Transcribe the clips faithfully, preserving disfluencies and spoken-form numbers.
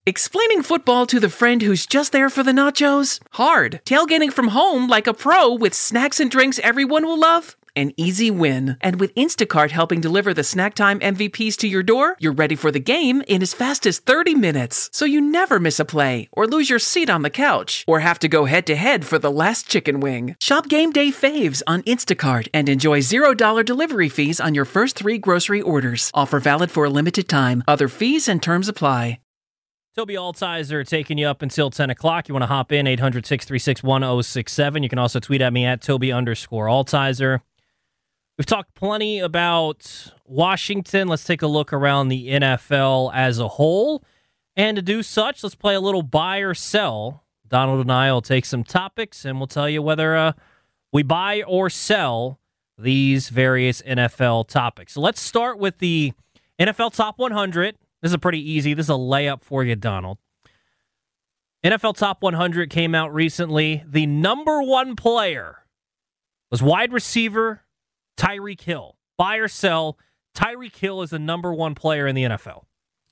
Explaining football to the friend who's just there for the nachos? Hard. Tailgating from home like a pro with snacks and drinks everyone will love? An easy win. And with Instacart helping deliver the snack time M V Ps to your door, you're ready for the game in as fast as thirty minutes. So you never miss a play, or lose your seat on the couch, or have to go head-to-head for the last chicken wing. Shop Game Day Faves on Instacart and enjoy zero dollars delivery fees on your first three grocery orders. Offer valid for a limited time. Other fees and terms apply. Toby Altizer taking you up until ten o'clock. You want to hop in, eight hundred, six three six, one oh six seven. You can also tweet at me at Toby underscore Altizer. We've talked plenty about Washington. Let's take a look around the N F L as a whole. And to do such, let's play a little buy or sell. Donald and I will take some topics, and we'll tell you whether uh, we buy or sell these various N F L topics. So let's start with the N F L Top one hundred. This is pretty easy. This is a layup for you, Donald. N F L Top one hundred came out recently. The number one player was wide receiver Tyreek Hill. Buy or sell, Tyreek Hill is the number one player in the N F L.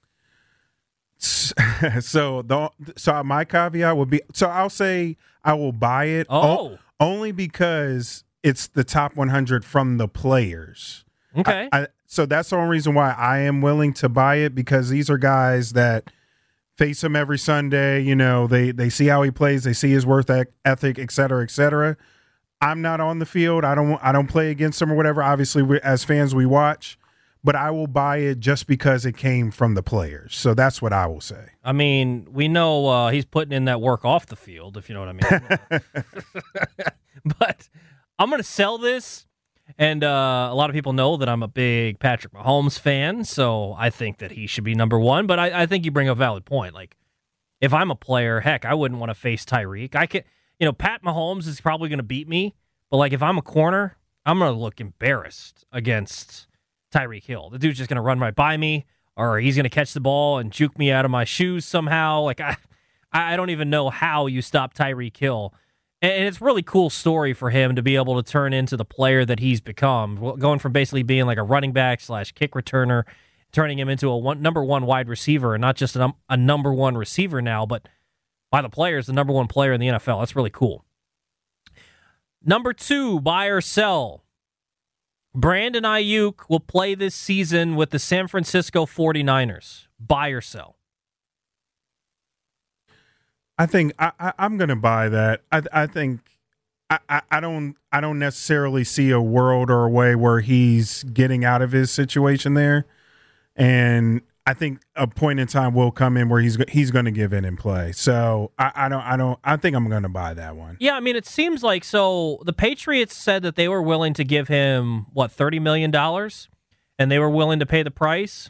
So the so my caveat would be, so I'll say I will buy it. Oh. o- only because it's the top one hundred from the players. Okay. I, I, so that's the only reason why I am willing to buy it, because these are guys that face him every Sunday. You know, they they see how he plays, they see his work ethic, et cetera, et cetera. I'm not on the field. I don't I don't play against him or whatever. Obviously, we, as fans, we watch. But I will buy it just because it came from the players. So that's what I will say. I mean, we know uh, he's putting in that work off the field, if you know what I mean. But I'm going to sell this. And uh, a lot of people know that I'm a big Patrick Mahomes fan, so I think that he should be number one. But I, I think you bring a valid point. Like, if I'm a player, heck, I wouldn't want to face Tyreek. I can, you know, Pat Mahomes is probably going to beat me. But, like, if I'm a corner, I'm going to look embarrassed against Tyreek Hill. The dude's just going to run right by me, or he's going to catch the ball and juke me out of my shoes somehow. Like, I, I don't even know how you stop Tyreek Hill. And it's a really cool story for him to be able to turn into the player that he's become, going from basically being like a running back slash kick returner, turning him into a one, number one wide receiver, and not just a, num- a number one receiver now, but by the players, the number one player in the N F L. That's really cool. Number two, buy or sell. Brandon Ayuk will play this season with the San Francisco forty-niners. Buy or sell? I think I, I, I'm going to buy that. I, I think I, I, I don't I don't necessarily see a world or a way where he's getting out of his situation there, and I think a point in time will come in where he's he's going to give in and play. So I, I don't I don't I think I'm going to buy that one. Yeah, I mean, it seems like, so the Patriots said that they were willing to give him what, thirty million dollars, and they were willing to pay the price,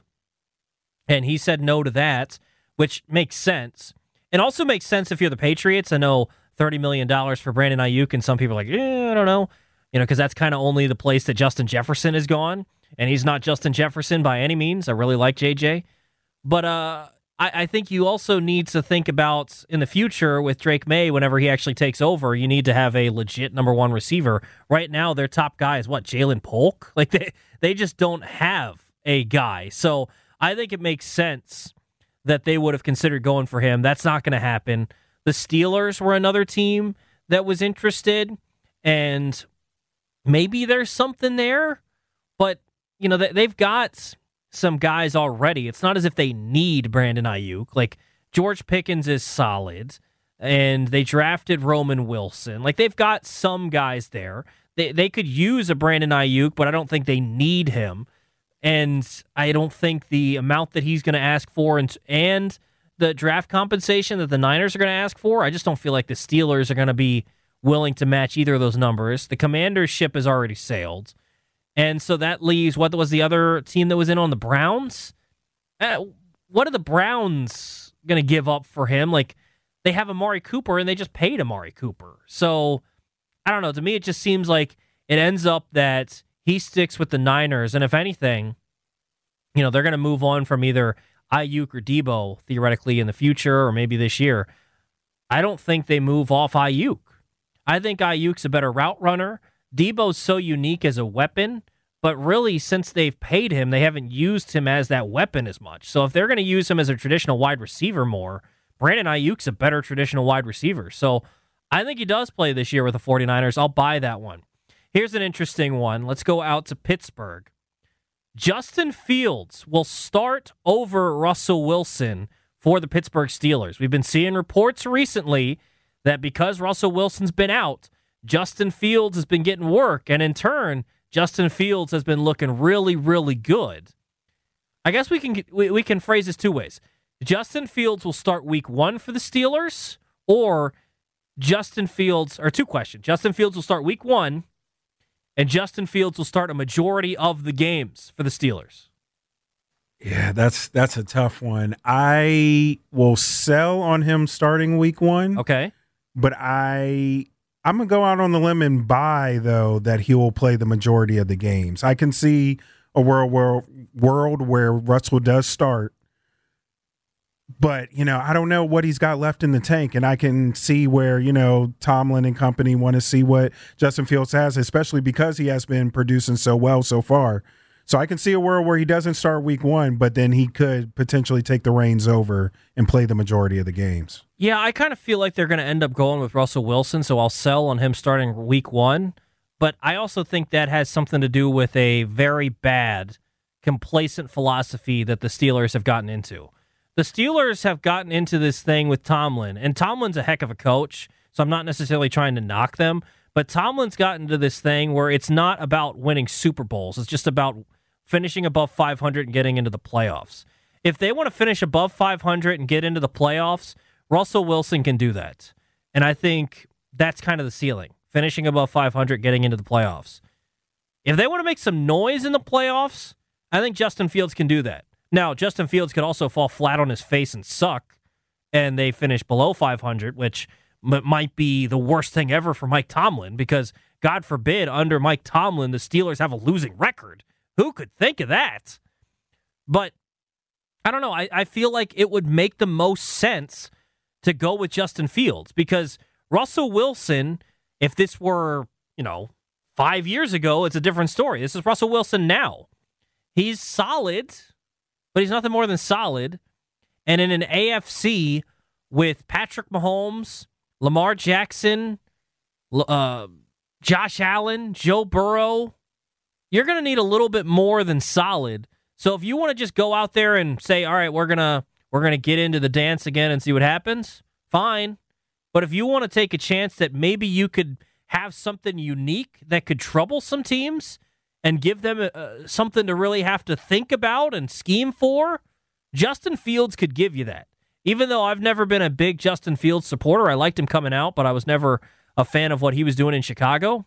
and he said no to that, which makes sense. It also makes sense if you're the Patriots. I know thirty million dollars for Brandon Ayuk, and some people are like, eh, I don't know, you know, because that's kind of only the place that Justin Jefferson is gone, and he's not Justin Jefferson by any means. I really like J J. But uh, I, I think you also need to think about in the future with Drake May, whenever he actually takes over, you need to have a legit number one receiver. Right now, their top guy is what, Jalen Polk? Like they, they just don't have a guy. So I think it makes sense that they would have considered going for him. That's not going to happen. The Steelers were another team that was interested, and maybe there's something there, but you know, they've got some guys already. It's not as if they need Brandon Ayuk. Like, George Pickens is solid, and they drafted Roman Wilson. Like, they've got some guys there. They they could use a Brandon Ayuk, but I don't think they need him. And I don't think the amount that he's going to ask for and, and the draft compensation that the Niners are going to ask for, I just don't feel like the Steelers are going to be willing to match either of those numbers. The Commanders' ship has already sailed. And so that leaves, what was the other team that was in on the Browns? Uh, what are the Browns going to give up for him? Like, they have Amari Cooper, and they just paid Amari Cooper. So, I don't know. To me, it just seems like it ends up that he sticks with the Niners, and if anything, you know, they're going to move on from either Ayuk or Debo, theoretically, in the future, or maybe this year. I don't think they move off Ayuk. I think Ayuk's a better route runner. Debo's so unique as a weapon. But really, since they've paid him, they haven't used him as that weapon as much. So if they're going to use him as a traditional wide receiver more, Brandon Ayuk's a better traditional wide receiver. So I think he does play this year with the 49ers. I'll buy that one. Here's an interesting one. Let's go out to Pittsburgh. Justin Fields will start over Russell Wilson for the Pittsburgh Steelers. We've been seeing reports recently that because Russell Wilson's been out, Justin Fields has been getting work, and in turn, Justin Fields has been looking really, really good. I guess we can we, we can phrase this two ways. Justin Fields will start week one for the Steelers, or Justin Fields, or two questions. Justin Fields will start week one, and Justin Fields will start a majority of the games for the Steelers. Yeah, that's that's a tough one. I will sell on him starting week one. Okay. But I I'm gonna go out on the limb and buy though that he will play the majority of the games. I can see a world where world where Russell does start. But, you know, I don't know what he's got left in the tank, and I can see where, you know, Tomlin and company want to see what Justin Fields has, especially because he has been producing so well so far. So I can see a world where he doesn't start week one, but then he could potentially take the reins over and play the majority of the games. Yeah, I kind of feel like they're going to end up going with Russell Wilson, so I'll sell on him starting week one. But I also think that has something to do with a very bad, complacent philosophy that the Steelers have gotten into. The Steelers have gotten into this thing with Tomlin, and Tomlin's a heck of a coach, so I'm not necessarily trying to knock them, but Tomlin's gotten into this thing where it's not about winning Super Bowls. It's just about finishing above five hundred and getting into the playoffs. If they want to finish above five hundred and get into the playoffs, Russell Wilson can do that. And I think that's kind of the ceiling, finishing above five hundred, getting into the playoffs. If they want to make some noise in the playoffs, I think Justin Fields can do that. Now, Justin Fields could also fall flat on his face and suck, and they finish below five hundred, which m- might be the worst thing ever for Mike Tomlin, because, God forbid, under Mike Tomlin, the Steelers have a losing record. Who could think of that? But, I don't know. I, I feel like it would make the most sense to go with Justin Fields, because Russell Wilson, if this were, you know, five years ago, it's a different story. This is Russell Wilson now. He's solid, but he's nothing more than solid. And in an A F C with Patrick Mahomes, Lamar Jackson, uh, Josh Allen, Joe Burrow, you're going to need a little bit more than solid. So if you want to just go out there and say, all right, we're going to we're going to get into the dance again and see what happens, fine. But if you want to take a chance that maybe you could have something unique that could trouble some teams and give them uh, something to really have to think about and scheme for, Justin Fields could give you that. Even though I've never been a big Justin Fields supporter, I liked him coming out, but I was never a fan of what he was doing in Chicago.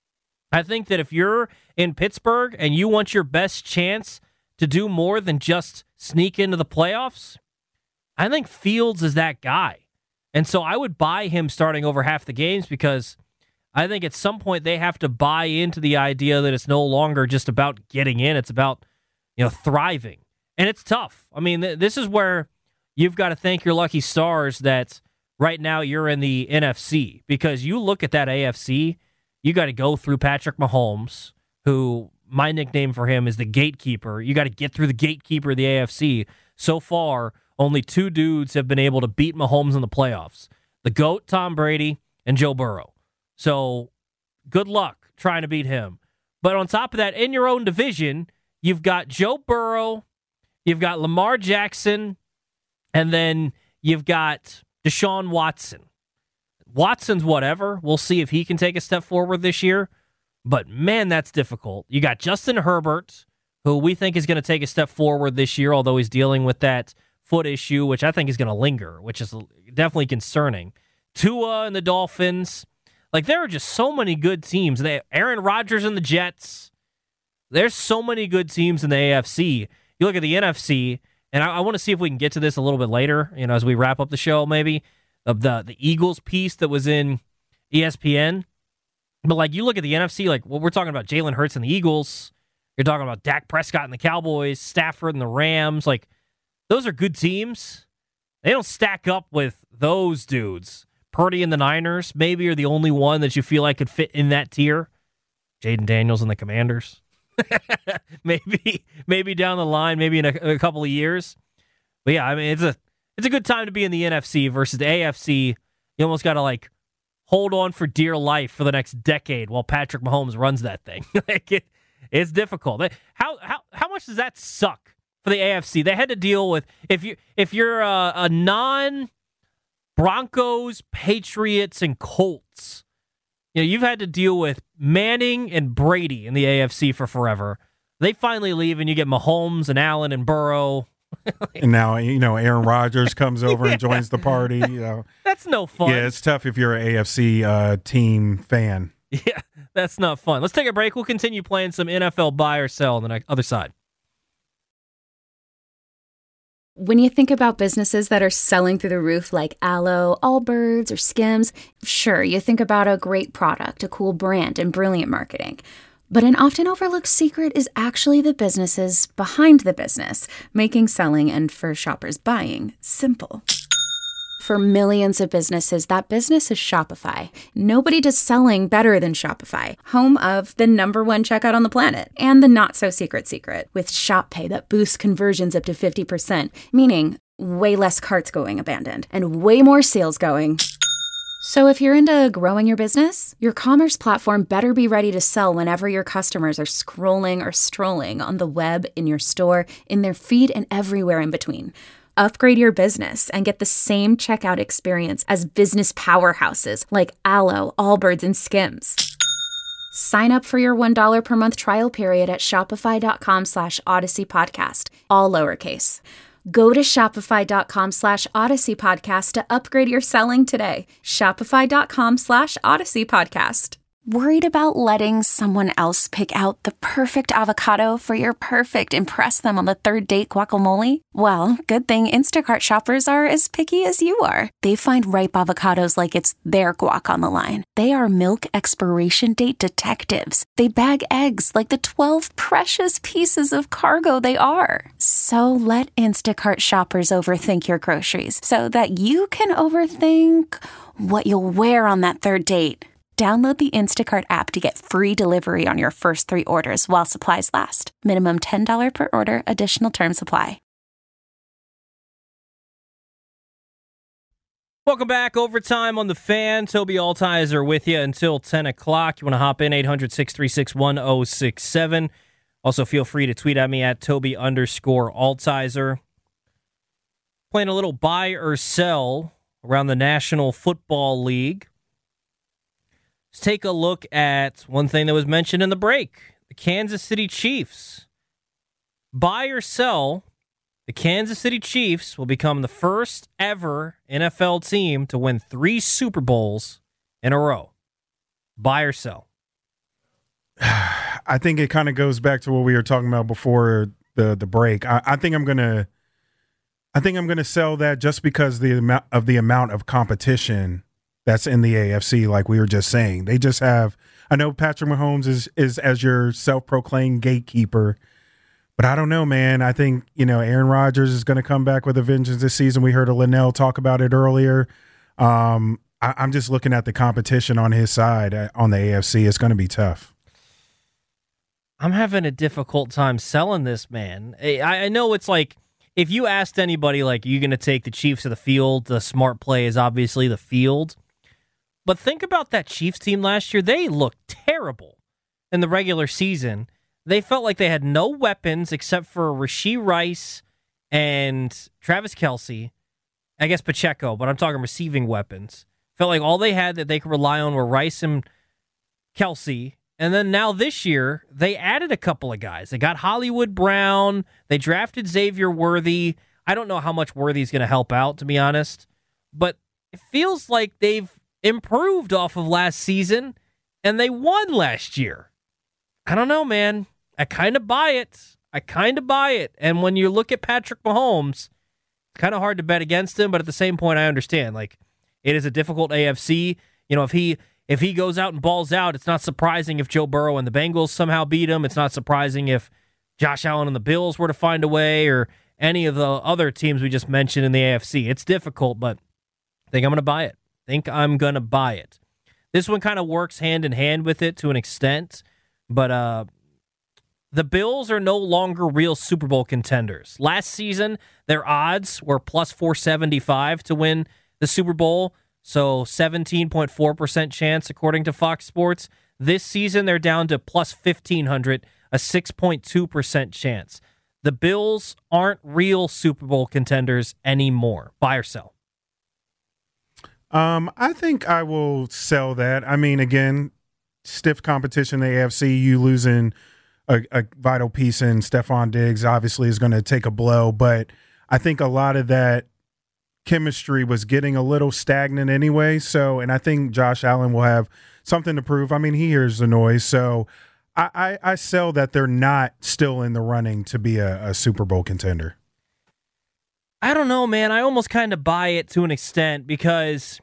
I think that if you're in Pittsburgh and you want your best chance to do more than just sneak into the playoffs, I think Fields is that guy. And so I would buy him starting over half the games, because I think at some point they have to buy into the idea that it's no longer just about getting in. It's about, you know, thriving. And it's tough. I mean, th- this is where you've got to thank your lucky stars that right now you're in the N F C, because you look at that A F C, you got to go through Patrick Mahomes, who my nickname for him is the gatekeeper. You got to get through the gatekeeper of the A F C. So far, only two dudes have been able to beat Mahomes in the playoffs. The GOAT, Tom Brady, and Joe Burrow. So good luck trying to beat him. But on top of that, in your own division, you've got Joe Burrow, you've got Lamar Jackson, and then you've got Deshaun Watson. Watson's whatever. We'll see if he can take a step forward this year. But, man, that's difficult. You got Justin Herbert, who we think is going to take a step forward this year, although he's dealing with that foot issue, which I think is going to linger, which is definitely concerning. Tua and the Dolphins. Like, there are just so many good teams. They, Aaron Rodgers and the Jets. There's so many good teams in the A F C. You look at the N F C, and I, I want to see if we can get to this a little bit later, you know, as we wrap up the show, maybe, of the, the Eagles piece that was in E S P N. But, like, you look at the N F C, like, well, we're talking about Jalen Hurts and the Eagles. You're talking about Dak Prescott and the Cowboys, Stafford and the Rams. Like, those are good teams. They don't stack up with those dudes. Purdy and the Niners maybe are the only one that you feel like could fit in that tier. Jaden Daniels and the Commanders. maybe maybe down the line, maybe in a, a couple of years. But yeah, I mean, it's a it's a good time to be in the N F C versus the A F C. You almost got to like hold on for dear life for the next decade while Patrick Mahomes runs that thing. like it, it's difficult. How how how much does that suck for the A F C? They had to deal with if you if you're a, a non Broncos, Patriots, and Colts. You know, you've had to deal with Manning and Brady in the A F C for forever. They finally leave, and you get Mahomes and Allen and Burrow. And now, you know, Aaron Rodgers comes over yeah. and joins the party. You know, that's no fun. Yeah, it's tough if you're an A F C uh, team fan. Yeah, that's not fun. Let's take a break. We'll continue playing some N F L buy or sell on the other side. When you think about businesses that are selling through the roof like Aloe, Allbirds, or Skims, sure, you think about a great product, a cool brand, and brilliant marketing. But an often overlooked secret is actually the businesses behind the business, making selling and for shoppers buying simple. For millions of businesses, that business is Shopify. Nobody does selling better than Shopify, home of the number one checkout on the planet and the not-so-secret secret with Shop Pay that boosts conversions up to fifty percent, meaning way less carts going abandoned and way more sales going. So if you're into growing your business, your commerce platform better be ready to sell whenever your customers are scrolling or strolling on the web, in your store, in their feed, and everywhere in between. Upgrade your business and get the same checkout experience as business powerhouses like Aloe, Allbirds, and Skims. Sign up for your one dollar per month trial period at shopify.com slash Odyssey Podcast, all lowercase. Go to shopify.com slash Odyssey Podcast to upgrade your selling today. Shopify.com slash Odyssey Podcast. Worried about letting someone else pick out the perfect avocado for your perfect impress them on the third date guacamole? Well, good thing Instacart shoppers are as picky as you are. They find ripe avocados like it's their guac on the line. They are milk expiration date detectives. They bag eggs like the twelve precious pieces of cargo they are. So let Instacart shoppers overthink your groceries so that you can overthink what you'll wear on that third date. Download the Instacart app to get free delivery on your first three orders while supplies last. Minimum ten dollars per order. Additional terms apply. Welcome back. Overtime on the Fan. Toby Altizer with you until ten o'clock. You want to hop in, eight hundred, six three six, one oh six seven. Also, feel free to tweet at me at Toby underscore Altizer. Playing a little buy or sell around the National Football League. Let's take a look at one thing that was mentioned in the break. The Kansas City Chiefs. Buy or sell, the Kansas City Chiefs will become the first ever N F L team to win three Super Bowls in a row. Buy or sell? I think it kind of goes back to what we were talking about before the, the break. I, I think I'm gonna I think I'm gonna sell that just because the amount of the amount of competition that's in the A F C, like we were just saying. They just have, I know Patrick Mahomes is, is as your self-proclaimed gatekeeper, but I don't know, man. I think, you know, Aaron Rodgers is going to come back with a vengeance this season. We heard of Linnell talk about it earlier. Um, I, I'm just looking at the competition on his side uh, on the A F C. It's going to be tough. I'm having a difficult time selling this, man. I, I know it's like, if you asked anybody, like, are you going to take the Chiefs to the field? The smart play is obviously the field. But think about that Chiefs team last year. They looked terrible in the regular season. They felt like they had no weapons except for Rashee Rice and Travis Kelce. I guess Pacheco, but I'm talking receiving weapons. Felt like all they had that they could rely on were Rice and Kelce. And then now this year, they added a couple of guys. They got Hollywood Brown. They drafted Xavier Worthy. I don't know how much Worthy's going to help out, to be honest. But it feels like they've improved off of last season, and they won last year. I don't know, man. I kind of buy it. I kind of buy it. And when you look at Patrick Mahomes, it's kind of hard to bet against him, but at the same point, I understand. Like, it is a difficult A F C. You know, if he if he goes out and balls out, it's not surprising if Joe Burrow and the Bengals somehow beat him. It's not surprising if Josh Allen and the Bills were to find a way, or any of the other teams we just mentioned in the A F C. It's difficult, but I think I'm going to buy it. think I'm going to buy it. This one kind of works hand in hand with it to an extent, but uh, The Bills are no longer real Super Bowl contenders. Last season, their odds were plus four seventy-five to win the Super Bowl, so seventeen point four percent chance according to Fox Sports. This season, they're down to plus fifteen hundred, a six point two percent chance. The Bills aren't real Super Bowl contenders anymore. Buy or sell? Um, I think I will sell that. I mean, again, stiff competition in the A F C. You losing a, a vital piece in Stephon Diggs obviously is going to take a blow, but I think a lot of that chemistry was getting a little stagnant anyway. So, and I think Josh Allen will have something to prove. I mean, he hears the noise. So I, I, I sell that they're not still in the running to be a, a Super Bowl contender. I don't know, man. I almost kind of buy it to an extent because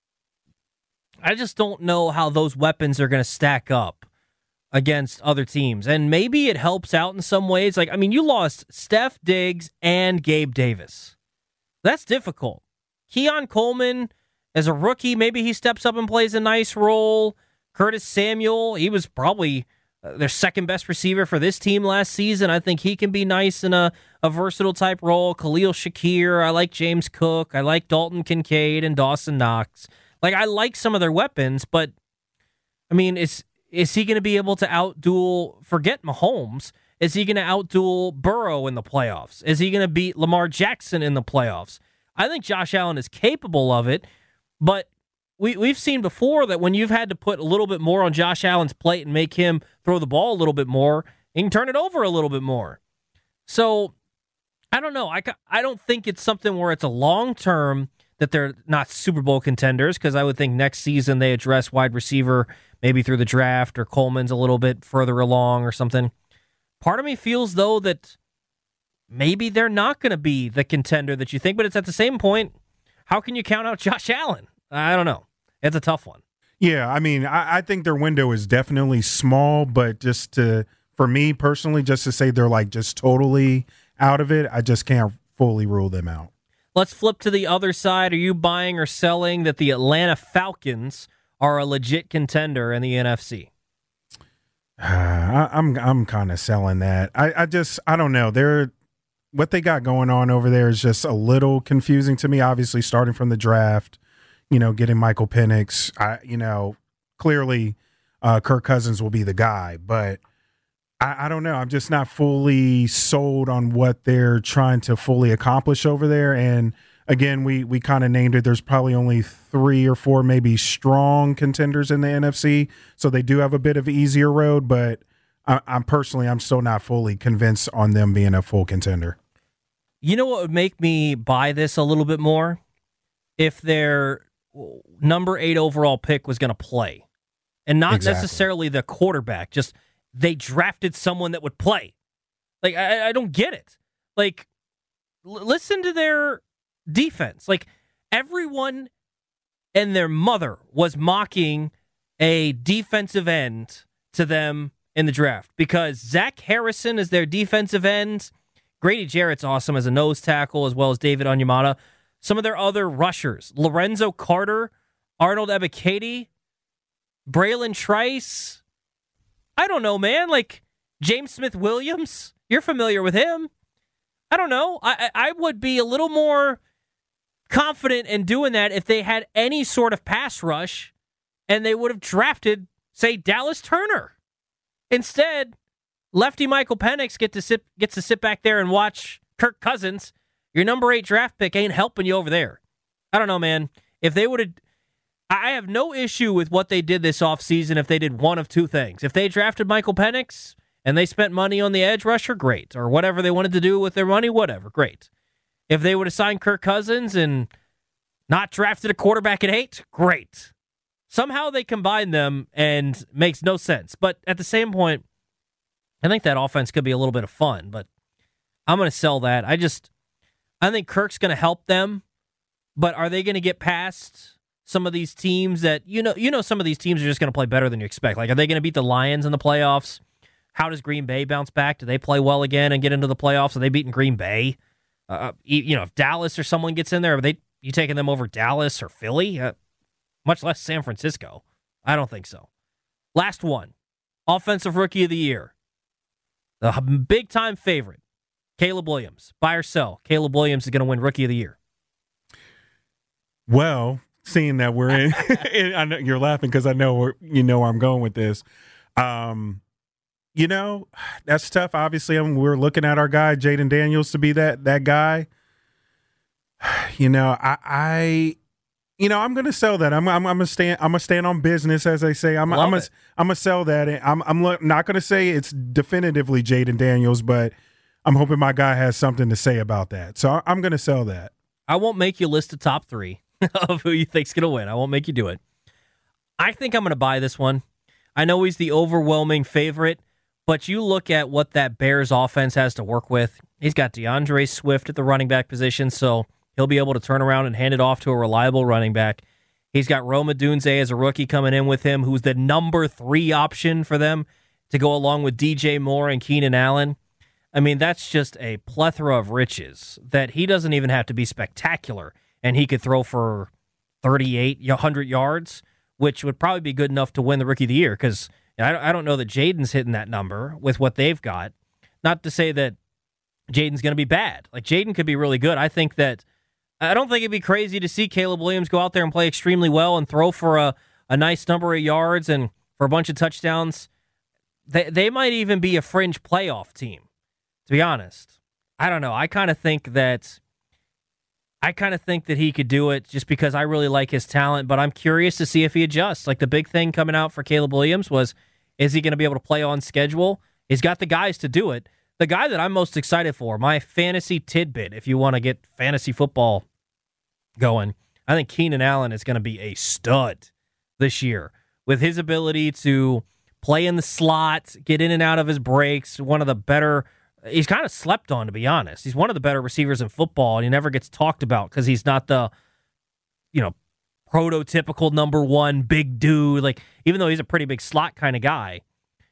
I just don't know how those weapons are going to stack up against other teams. And maybe it helps out in some ways. Like, I mean, you lost Steph Diggs and Gabe Davis. That's difficult. Keon Coleman, as a rookie, maybe he steps up and plays a nice role. Curtis Samuel, he was probably their second best receiver for this team last season. I think he can be nice in a, a versatile type role. Khalil Shakir, I like James Cook. I like Dalton Kincaid and Dawson Knox. Like, I like some of their weapons, but, I mean, is, is he going to be able to outduel, forget Mahomes, is he going to outduel Burrow in the playoffs? Is he going to beat Lamar Jackson in the playoffs? I think Josh Allen is capable of it, but we, we've seen before that when you've had to put a little bit more on Josh Allen's plate and make him throw the ball a little bit more, he can turn it over a little bit more. So, I don't know. I, I don't think it's something where it's a long-term that they're not Super Bowl contenders, because I would think next season they address wide receiver maybe through the draft, or Coleman's a little bit further along or something. Part of me feels, though, that maybe they're not going to be the contender that you think, but it's at the same point, how can you count out Josh Allen? I don't know. It's a tough one. Yeah, I mean, I, I think their window is definitely small, but just to, for me personally, just to say they're like just totally out of it, I just can't fully rule them out. Let's flip to the other side. Are you buying or selling that the Atlanta Falcons are a legit contender in the N F C? Uh, I, I'm I'm kind of selling that. I, I just I don't know. They're what they got going on over there is just a little confusing to me. Obviously, starting from the draft, you know, getting Michael Penix. I you know clearly uh, Kirk Cousins will be the guy, but I, I don't know. I'm just not fully sold on what they're trying to fully accomplish over there. And again, we we kind of named it. There's probably only three or four maybe strong contenders in the N F C, so they do have a bit of an easier road. But I, I'm personally, I'm still not fully convinced on them being a full contender. You know what would make me buy this a little bit more? If their number eight overall pick was going to play, and not Exactly. necessarily the quarterback, just they drafted someone that would play. Like, I, I don't get it. Like, l- listen to their defense. Like, everyone and their mother was mocking a defensive end to them in the draft because Zach Harrison is their defensive end. Grady Jarrett's awesome as a nose tackle, as well as David Onyemata. Some of their other rushers, Lorenzo Carter, Arnold Ebiketie, Braylon Trice. I don't know, man. Like, James Smith-Williams, you're familiar with him. I don't know. I, I would be a little more confident in doing that if they had any sort of pass rush and they would have drafted, say, Dallas Turner. Instead, lefty Michael Penix get to sit, gets to sit back there and watch Kirk Cousins. Your number eight draft pick ain't helping you over there. I don't know, man. If they would have... I have no issue with what they did this offseason if they did one of two things. If they drafted Michael Penix and they spent money on the edge rusher, great. Or whatever they wanted to do with their money, whatever, great. If they would have signed Kirk Cousins and not drafted a quarterback at eight, great. Somehow they combine them and makes no sense. But at the same point, I think that offense could be a little bit of fun, but I'm going to sell that. I just, I think Kirk's going to help them, but are they going to get past some of these teams that, you know, you know, some of these teams are just going to play better than you expect? Like, are they going to beat the Lions in the playoffs? How does Green Bay bounce back? Do they play well again and get into the playoffs? Are they beating Green Bay? Uh, you know, if Dallas or someone gets in there, are they you taking them over Dallas or Philly? Uh, much less San Francisco. I don't think so. Last one. Offensive Rookie of the Year. The big-time favorite, Caleb Williams. Buy or sell. Caleb Williams is going to win Rookie of the Year. Well, seeing that we're in, and I know you're laughing because I know where, you know where I'm going with this. Um, you know, that's tough. Obviously, I mean, we're looking at our guy, Jaden Daniels, to be that that guy. You know, I, I you know, I'm going to sell that. I'm, I'm, I'm going to stand. I'm going to stand on business, as they say. I'm, Love I'm going it. I'm going to sell that. And I'm, I'm lo- not going to say it's definitively Jaden Daniels, but I'm hoping my guy has something to say about that. So I, I'm going to sell that. I won't make you list the top three of who you think's going to win. I won't make you do it. I think I'm going to buy this one. I know he's the overwhelming favorite, but you look at what that Bears offense has to work with. He's got DeAndre Swift at the running back position, so he'll be able to turn around and hand it off to a reliable running back. He's got Rome Odunze as a rookie coming in with him, who's the number three option for them to go along with D J Moore and Keenan Allen. I mean, that's just a plethora of riches that he doesn't even have to be spectacular, and he could throw for thirty-eight, one hundred yards, which would probably be good enough to win the Rookie of the Year, because I don't know that Jaden's hitting that number with what they've got. Not to say that Jaden's going to be bad. Like, Jaden could be really good. I think that I don't think it'd be crazy to see Caleb Williams go out there and play extremely well and throw for a, a nice number of yards and for a bunch of touchdowns. They they might even be a fringe playoff team, to be honest. I don't know. I kind of think that I kind of think that he could do it just because I really like his talent, but I'm curious to see if he adjusts. Like, the big thing coming out for Caleb Williams was, is he going to be able to play on schedule? He's got the guys to do it. The guy that I'm most excited for, my fantasy tidbit, if you want to get fantasy football going, I think Keenan Allen is going to be a stud this year with his ability to play in the slot, get in and out of his breaks. One of the better, he's kind of slept on, to be honest. He's one of the better receivers in football, and he never gets talked about because he's not the, you know, prototypical number one big dude. Like, even though he's a pretty big slot kind of guy,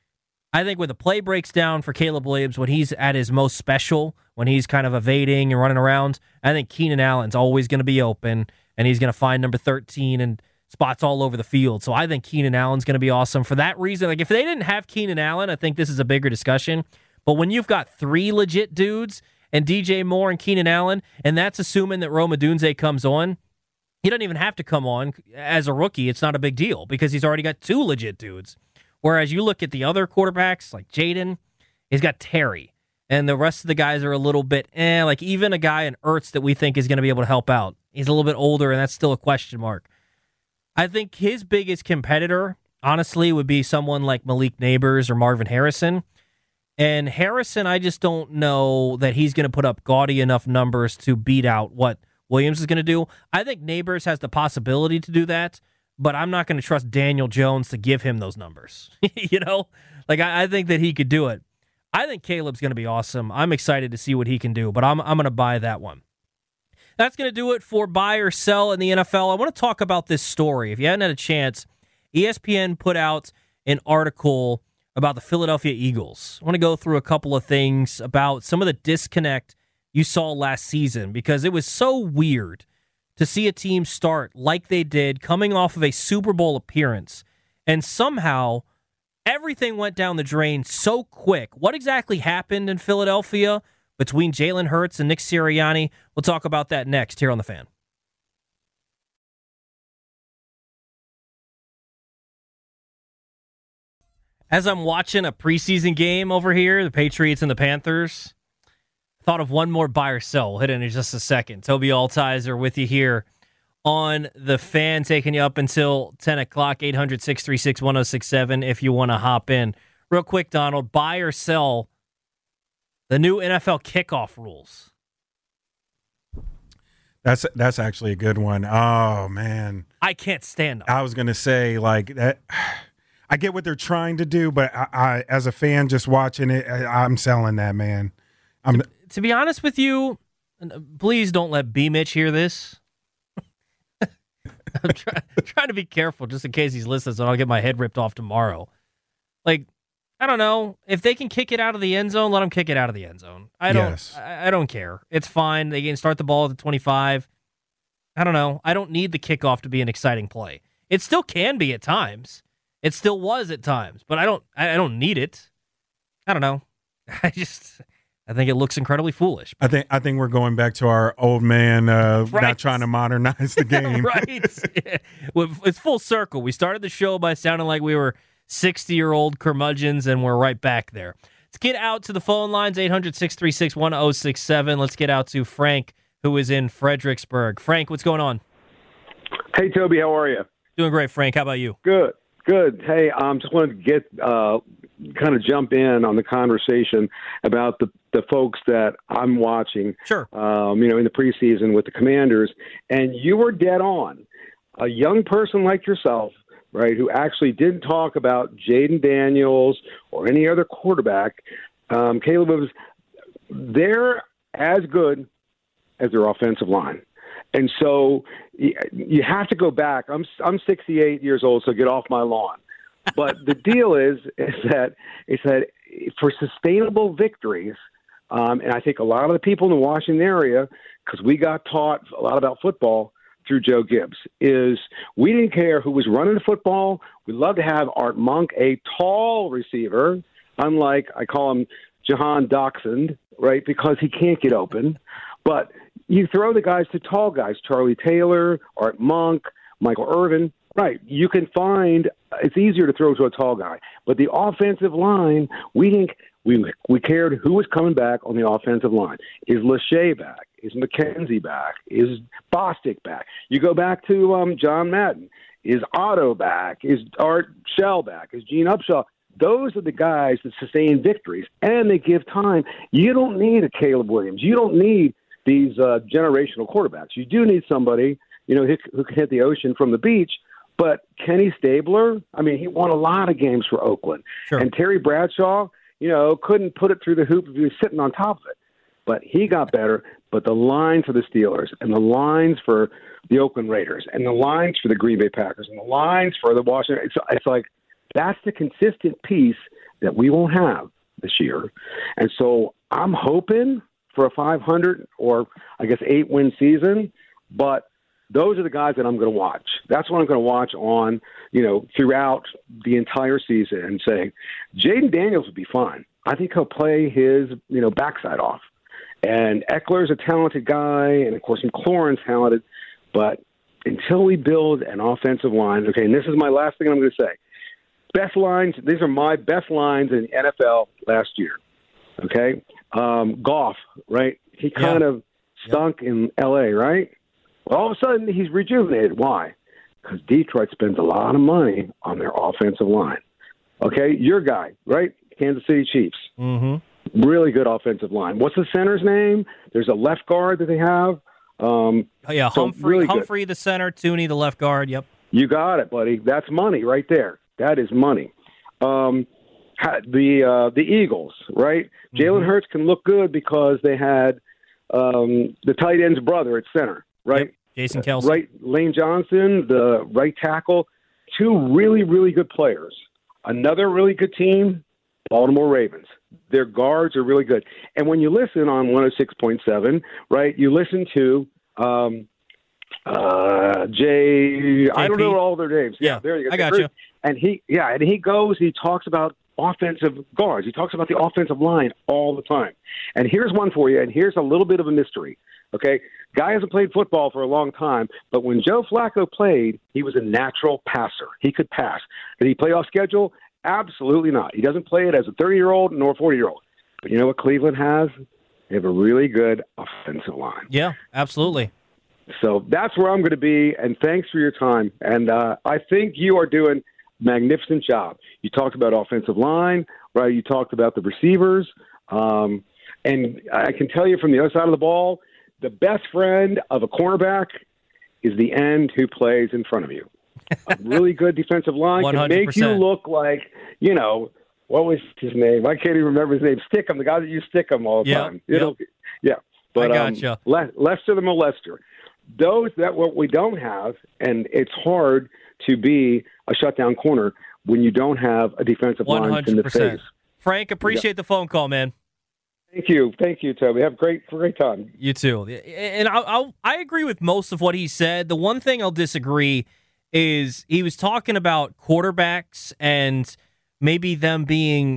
I think when the play breaks down for Caleb Williams, when he's at his most special, when he's kind of evading and running around, I think Keenan Allen's always going to be open, and he's going to find number thirteen and spots all over the field. So I think Keenan Allen's going to be awesome. For that reason, like, if they didn't have Keenan Allen, I think this is a bigger discussion. But when you've got three legit dudes and D J Moore and Keenan Allen, and that's assuming that Rome Odunze comes on, he doesn't even have to come on as a rookie. It's not a big deal because he's already got two legit dudes. Whereas you look at the other quarterbacks, like Jaden, he's got Terry. And the rest of the guys are a little bit, eh, like even a guy in Ertz that we think is going to be able to help out. He's a little bit older, and that's still a question mark. I think his biggest competitor, honestly, would be someone like Malik Neighbors or Marvin Harrison. And Harrison, I just don't know that he's going to put up gaudy enough numbers to beat out what Williams is going to do. I think Neighbors has the possibility to do that, but I'm not going to trust Daniel Jones to give him those numbers. You know? Like, I, I think that he could do it. I think Caleb's going to be awesome. I'm excited to see what he can do, but I'm I'm going to buy that one. That's going to do it for buy or sell in the N F L. I want to talk about this story. If you hadn't had a chance, E S P N put out an article about the Philadelphia Eagles. I want to go through a couple of things about some of the disconnect you saw last season, because it was so weird to see a team start like they did, coming off of a Super Bowl appearance, and somehow everything went down the drain so quick. What exactly happened in Philadelphia between Jalen Hurts and Nick Sirianni? We'll talk about that next here on The Fan. As I'm watching a preseason game over here, the Patriots and the Panthers, thought of one more buy or sell. We'll hit it in just a second. Toby Altizer with you here on The Fan, taking you up until ten o'clock, eight hundred, six three six, one oh six seven if you want to hop in. Real quick, Donald, buy or sell the new N F L kickoff rules? That's that's actually a good one. Oh, man. I can't stand them. I was going to say, like, that. I get what they're trying to do, but I, I as a fan just watching it, I, I'm selling that, man. I'm to, to be honest with you, please don't let B. Mitch hear this. I'm try, trying to be careful just in case he's listening, so I'll get my head ripped off tomorrow. Like, I don't know. If they can kick it out of the end zone, let them kick it out of the end zone. I don't Yes. I, I don't care. It's fine. They can start the ball at the twenty-five. I don't know. I don't need the kickoff to be an exciting play. It still can be at times. It still was at times, but I don't I, I don't need it. I don't know. I just, I think it looks incredibly foolish. I think I think we're going back to our old man uh, Right. not trying to modernize the game. Right. Yeah. Well, it's full circle. We started the show by sounding like we were sixty-year-old curmudgeons, and we're right back there. Let's get out to the phone lines, eight hundred, six three six, one oh six seven. Let's get out to Frank, who is in Fredericksburg. Frank, what's going on? Hey, Toby, how are you? Doing great, Frank. How about you? Good, good. Hey, I um, just wanted to get uh, kind of jump in on the conversation about the, the folks that I'm watching, Sure. um, you know, in the preseason with the Commanders. And you were dead on. A young person like yourself, right, who actually didn't talk about Jaden Daniels or any other quarterback, um, Caleb was, they're as good as their offensive line. And so you have to go back. I'm I'm sixty-eight years old, so get off my lawn. But the deal is is that is that for sustainable victories, um, and I think a lot of the people in the Washington area, because we got taught a lot about football through Joe Gibbs, is we didn't care who was running the football. We love to have Art Monk, a tall receiver, unlike I call him Jahan Dachshund, right, because he can't get open. But you throw the guys to tall guys, Charlie Taylor, Art Monk, Michael Irvin. Right, you can find it's easier to throw to a tall guy. But the offensive line, we think we we cared who was coming back on the offensive line. Is Lachey back? Is McKenzie back? Is Bostic back? You go back to um, John Madden. Is Otto back? Is Art Shell back? Is Gene Upshaw? Those are the guys that sustain victories, and they give time. You don't need a Caleb Williams. You don't need these uh, generational quarterbacks. You do need somebody, you know, who, who can hit the ocean from the beach. But Kenny Stabler, I mean, he won a lot of games for Oakland. Sure. And Terry Bradshaw, you know, couldn't put it through the hoop if he was sitting on top of it. But he got better. But the lines for the Steelers and the lines for the Oakland Raiders and the lines for the Green Bay Packers and the lines for the Washington, it's, it's like that's the consistent piece that we won't have this year. And so I'm hoping for a five hundred or I guess eight win season, but those are the guys that I'm going to watch. That's what I'm going to watch on, you know, throughout the entire season and say, Jaden Daniels would be fine. I think he'll play his, you know, backside off. And Eckler's a talented guy, and of course McLaurin's talented, but until we build an offensive line, okay, and this is my last thing I'm going to say. Best lines, these are my best lines in the N F L last year. Okay? Um, Goff, right? He kind Yeah. of stunk yeah. in L A, right? Well, all of a sudden, he's rejuvenated. Why? Because Detroit spends a lot of money on their offensive line. Okay? Your guy, right? Kansas City Chiefs. Mm-hmm. Really good offensive line. What's the center's name? There's a left guard that they have. Um, Oh, yeah, so Humphrey, really Humphrey the center, Tooney the left guard. Yep. You got it, buddy. That's money right there. That is money. Um, the uh, the Eagles, right? Mm-hmm. Jalen Hurts can look good because they had um, the tight end's brother at center, right? Yep. Jason Kelce. Uh, right, Lane Johnson, the right tackle. Two really, really good players. Another really good team, Baltimore Ravens. Their guards are really good. And when you listen on one oh six point seven, right, you listen to um, uh, Jay, J P. I don't know all their names. Yeah, yeah there you go. I got you. And he, yeah, and he goes, he talks about offensive guards. He talks about the offensive line all the time. And here's one for you, and here's a little bit of a mystery. Okay, guy hasn't played football for a long time, but when Joe Flacco played, he was a natural passer. He could pass. Did he play off schedule? Absolutely not. He doesn't play it as a thirty-year-old nor a forty-year-old. But you know what Cleveland has? They have a really good offensive line. Yeah, absolutely. So that's where I'm going to be, and thanks for your time. And uh, I think you are doing a magnificent job. You talked about offensive line, right? You talked about the receivers. Um, and I can tell you from the other side of the ball, the best friend of a cornerback is the end who plays in front of you. A really good defensive line one can hundred percent. make you look like, you know, what was his name? I can't even remember his name. Stickum, the guy that you Stickum all the yep, time. You know, yep. Yeah. But, I gotcha. Um, Le- Lester the molester. Those that what we don't have, and it's hard to be a shutdown corner when you don't have a defensive line in the face. Frank, appreciate yeah. the phone call, man. Thank you. Thank you, Toby. Have a great, great time. You too. And I, I, I agree with most of what he said. The one thing I'll disagree is he was talking about quarterbacks and maybe them being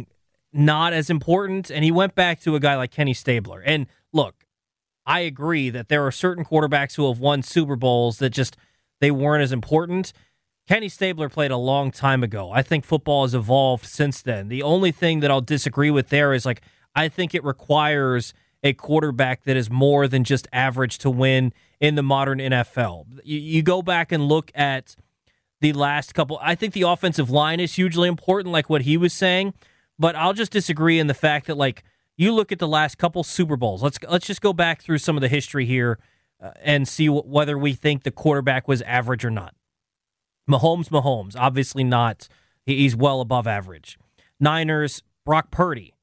not as important, and he went back to a guy like Kenny Stabler. And look, I agree that there are certain quarterbacks who have won Super Bowls that just, they weren't as important. Kenny Stabler played a long time ago. I think football has evolved since then. The only thing that I'll disagree with there is, like, I think it requires a quarterback that is more than just average to win in the modern N F L. You, you go back and look at the last couple. I think the offensive line is hugely important, like what he was saying, but I'll just disagree in the fact that, like, you look at the last couple Super Bowls. Let's let's just go back through some of the history here uh, and see w- whether we think the quarterback was average or not. Mahomes, Mahomes, obviously not. He, he's well above average. Niners, Brock Purdy.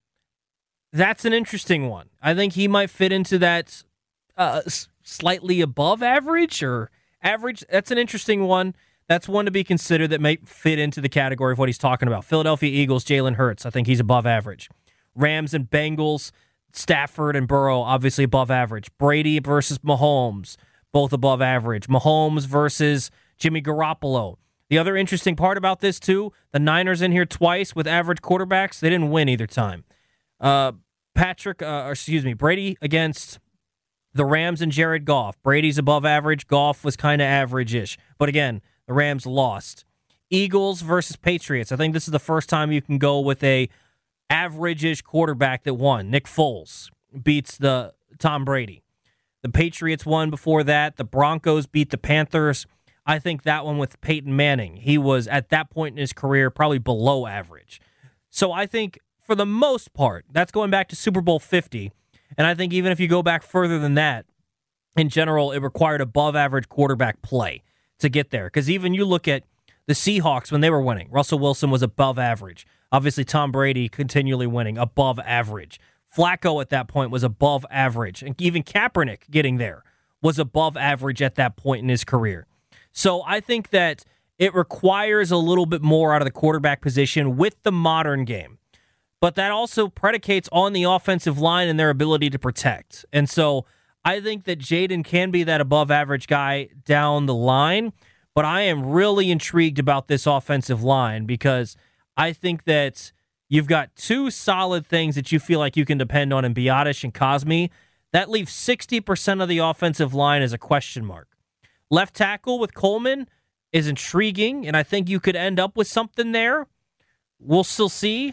That's an interesting one. I think he might fit into that uh, s- slightly above average or average. That's an interesting one. That's one to be considered that may fit into the category of what he's talking about. Philadelphia Eagles, Jalen Hurts. I think he's above average. Rams and Bengals, Stafford and Burrow, obviously above average. Brady versus Mahomes, both above average. Mahomes versus Jimmy Garoppolo. The other interesting part about this, too, the Niners in here twice with average quarterbacks. They didn't win either time. Uh, Patrick, uh, or excuse me, Brady against the Rams and Jared Goff. Brady's above average. Goff was kind of average-ish. But again, the Rams lost. Eagles versus Patriots. I think this is the first time you can go with a average-ish quarterback that won. Nick Foles beats the Tom Brady. The Patriots won before that. The Broncos beat the Panthers. I think that one with Peyton Manning, he was at that point in his career probably below average. So I think for the most part, that's going back to Super Bowl fifty. And I think even if you go back further than that, in general, it required above average quarterback play to get there. Because even you look at the Seahawks when they were winning, Russell Wilson was above average. Obviously, Tom Brady continually winning, above average. Flacco at that point was above average. And even Kaepernick getting there was above average at that point in his career. So I think that it requires a little bit more out of the quarterback position with the modern game. But that also predicates on the offensive line and their ability to protect. And so I think that Jayden can be that above average guy down the line. But I am really intrigued about this offensive line because I think that you've got two solid things that you feel like you can depend on in Biadasz and Cosmi. That leaves sixty percent of the offensive line as a question mark. Left tackle with Coleman is intriguing, and I think you could end up with something there. We'll still see.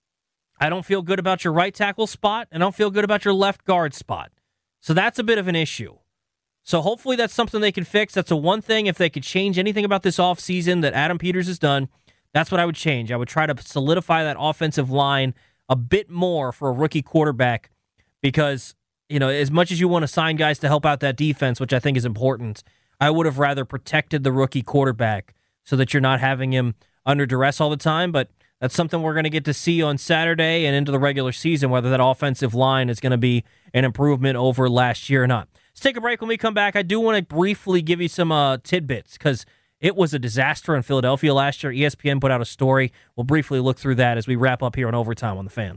I don't feel good about your right tackle spot. I don't feel good about your left guard spot. So that's a bit of an issue. So hopefully that's something they can fix. That's a one thing. If they could change anything about this offseason that Adam Peters has done, that's what I would change. I would try to solidify that offensive line a bit more for a rookie quarterback because, you know, as much as you want to sign guys to help out that defense, which I think is important, I would have rather protected the rookie quarterback so that you're not having him under duress all the time. But that's something we're going to get to see on Saturday and into the regular season, whether that offensive line is going to be an improvement over last year or not. Let's take a break. When we come back, I do want to briefly give you some uh, tidbits because it was a disaster in Philadelphia last year. E S P N put out a story. We'll briefly look through that as we wrap up here on Overtime on the Fan.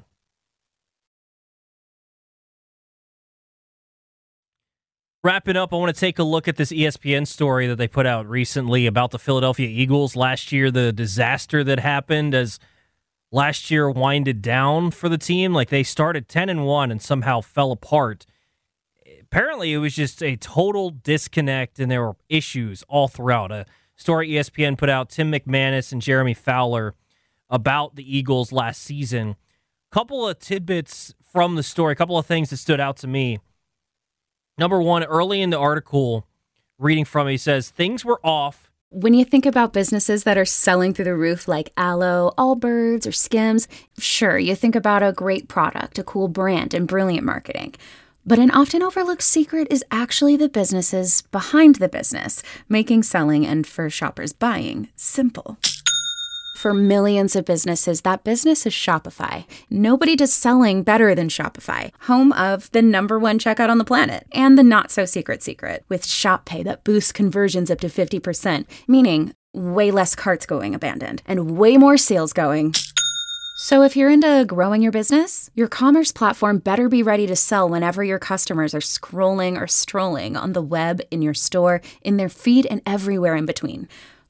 Wrapping up, I want to take a look at this E S P N story that they put out recently about the Philadelphia Eagles last year, the disaster that happened as last year winded down for the team. Like they started ten and one and somehow fell apart. Apparently, it was just a total disconnect, and there were issues all throughout. A story E S P N put out, Tim McManus and Jeremy Fowler, about the Eagles last season. Couple of tidbits from the story, a couple of things that stood out to me. Number one, early in the article, reading from it, he says, things were off. When you think about businesses that are selling through the roof like Aloe, Allbirds, or Skims, sure, you think about a great product, a cool brand, and brilliant marketing. But an often overlooked secret is actually the businesses behind the business, making selling and for shoppers buying simple. For millions of businesses, that business is Shopify. Nobody does selling better than Shopify, home of the number one checkout on the planet, and the not-so-secret secret, with Shop Pay that boosts conversions up to fifty percent, meaning way less carts going abandoned, and way more sales going. So if you're into growing your business, your commerce platform better be ready to sell whenever your customers are scrolling or strolling on the web, in your store, in their feed, and everywhere in between.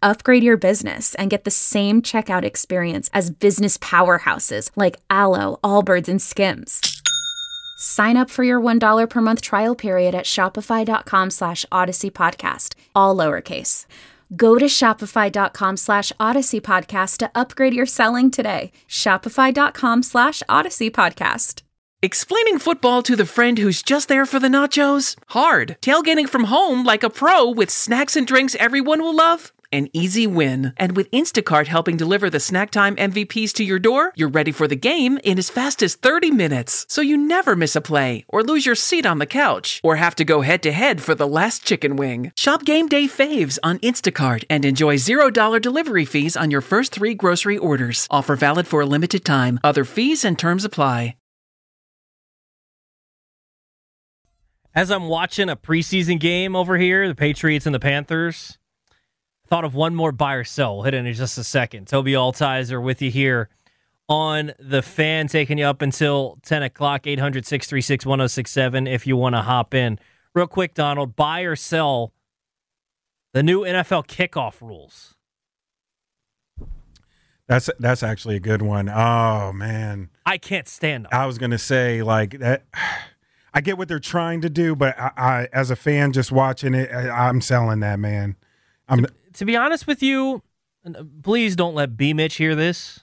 upgrade your business and get the same checkout experience as business powerhouses like Alo, Allbirds, and Skims. Sign up for your one dollar per month trial period at shopify.com slash Odyssey Podcast, all lowercase. Go to shopify.com slash Odyssey Podcast to upgrade your selling today. Shopify.com slash Odyssey Podcast. Explaining football to the friend who's just there for the nachos? Hard. Tailgating from home like a pro with snacks and drinks everyone will love? An easy win. And with Instacart helping deliver the snack time M V Ps to your door, you're ready for the game in as fast as thirty minutes. So you never miss a play or lose your seat on the couch or have to go head to head for the last chicken wing. Shop game day faves on Instacart and enjoy zero dollars delivery fees on your first three grocery orders. Offer valid for a limited time. Other fees and terms apply. As I'm watching a preseason game over here, the Patriots and the Panthers, thought of one more buy or sell. We'll hit it in just a second. Toby Altizer with you here on The Fan, taking you up until ten o'clock, eight hundred, six three six, one oh six seven if you want to hop in. Real quick, Donald, buy or sell the new N F L kickoff rules? That's that's actually a good one. Oh, man. I can't stand them. I was going to say, like, that. I get what they're trying to do, but I, I as a fan just watching it, I, I'm selling that, man. I'm to, to be honest with you, please don't let B. Mitch hear this.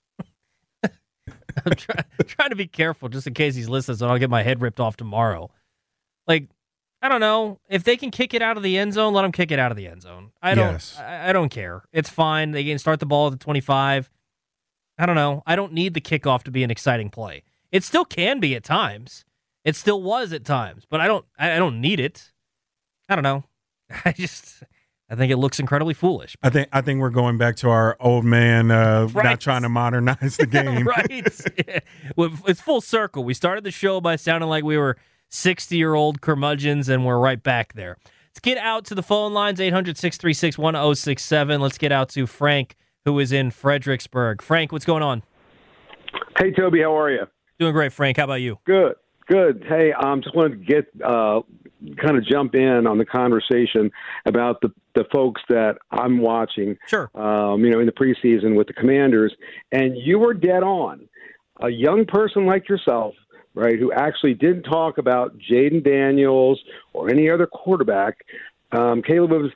I'm try, trying to be careful just in case he's listening, so I'll get my head ripped off tomorrow. Like, I don't know. If they can kick it out of the end zone, let them kick it out of the end zone. I don't. Yes. I, I don't care. It's fine. They can start the ball at the twenty-five. I don't know. I don't need the kickoff to be an exciting play. It still can be at times. It still was at times, but I don't. I don't need it. I don't know. I just. I think it looks incredibly foolish. I think I think we're going back to our old man uh, right. not trying to modernize the game. Right. Yeah. Well, it's full circle. We started the show by sounding like we were sixty-year-old curmudgeons, and we're right back there. Let's get out to the phone lines, eight hundred, six three six, one oh six seven. Let's get out to Frank, who is in Fredericksburg. Frank, what's going on? Hey, Toby, how are you? Doing great, Frank. How about you? Good, good. Hey, I um, just wanted to get uh, kind of jump in on the conversation about the, the folks that I'm watching, sure. um, you know, in the preseason with the Commanders. And you were dead on. A young person like yourself, right, who actually didn't talk about Jaden Daniels or any other quarterback, um, Caleb was,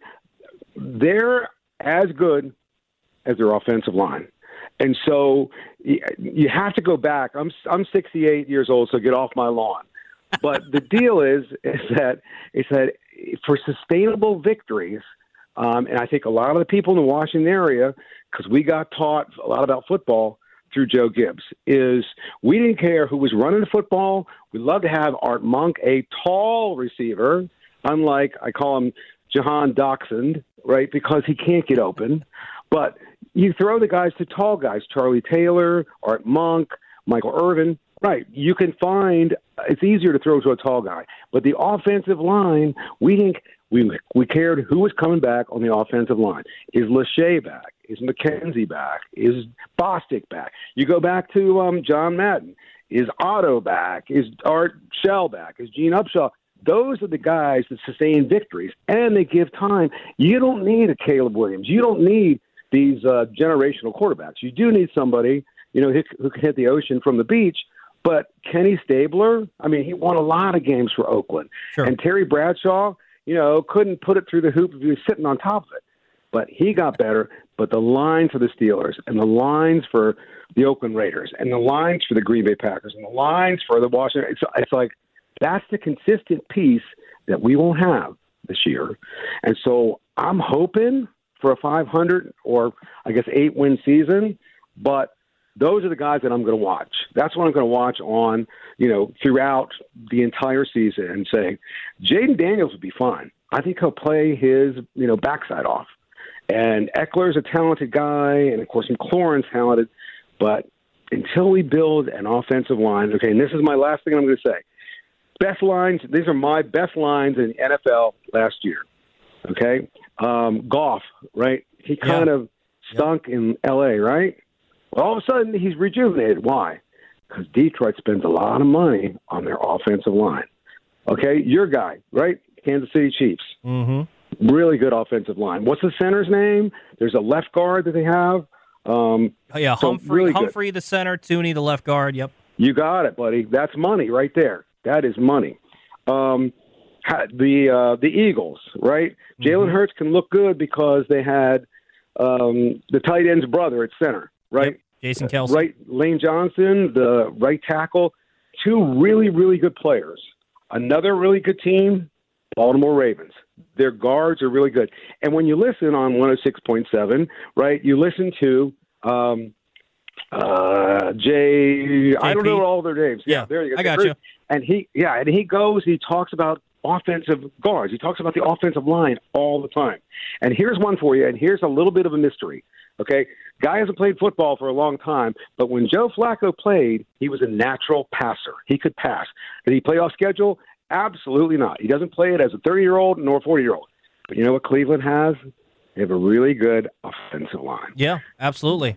they're as good as their offensive line. And so you have to go back. I'm I'm sixty-eight years old, so get off my lawn. But the deal is is that is that for sustainable victories, um, and I think a lot of the people in the Washington area, because we got taught a lot about football through Joe Gibbs, is we didn't care who was running the football. We love to have Art Monk, a tall receiver, unlike I call him Jahan Dachshund, right, because he can't get open. But you throw the guys to tall guys, Charlie Taylor, Art Monk, Michael Irvin. Right. You can find it's easier to throw to a tall guy. But the offensive line, we think we we cared who was coming back on the offensive line. Is Lachey back? Is McKenzie back? Is Bostic back? You go back to um, John Madden. Is Otto back? Is Art Shell back? Is Gene Upshaw? Those are the guys that sustain victories, and they give time. You don't need a Caleb Williams. You don't need these uh, generational quarterbacks. You do need somebody, you know, who, who can hit the ocean from the beach. But Kenny Stabler, I mean, he won a lot of games for Oakland. Sure. And Terry Bradshaw, you know, couldn't put it through the hoop if he was sitting on top of it. But he got better. But the line for the Steelers and the lines for the Oakland Raiders and the lines for the Green Bay Packers and the lines for the Washington, it's, it's like that's the consistent piece that we won't have this year. And so I'm hoping for a five hundred or I guess eight win season, but those are the guys that I'm going to watch. That's what I'm going to watch on, you know, throughout the entire season and say, Jaden Daniels would be fine. I think he'll play his, you know, backside off. And Eckler's a talented guy, and of course McLaurin's talented, but until we build an offensive line, okay, and this is my last thing I'm going to say. Best lines, these are my best lines in the N F L last year. Okay? Um, Goff, right? He kind yeah. of stunk yep. in L A, right? Well, all of a sudden, he's rejuvenated. Why? Because Detroit spends a lot of money on their offensive line. Okay? Your guy, right? Kansas City Chiefs. Mm-hmm. Really good offensive line. What's the center's name? There's a left guard that they have. Um, oh, yeah, so Humphrey, really Humphrey the center, Tooney the left guard. Yep. You got it, buddy. That's money right there. That is money. Um, the uh, the Eagles, right? Mm-hmm. Jalen Hurts can look good because they had um, the tight end's brother at center, right? Yep. Jason Kelce. Right, Lane Johnson, the right tackle. Two really, really good players. Another really good team, Baltimore Ravens. Their guards are really good. And when you listen on one oh six point seven, right, you listen to um, uh, Jay, I don't know all their names. Yeah, yeah there you go. I got you. And he, yeah, and he goes, he talks about offensive guards. He talks about the offensive line all the time. And here's one for you, and here's a little bit of a mystery. Okay, guy hasn't played football for a long time, but when Joe Flacco played, he was a natural passer. He could pass. Did he play off schedule? Absolutely not. He doesn't play it as a thirty-year-old nor a forty-year-old. But you know what Cleveland has? They have a really good offensive line. Yeah, absolutely.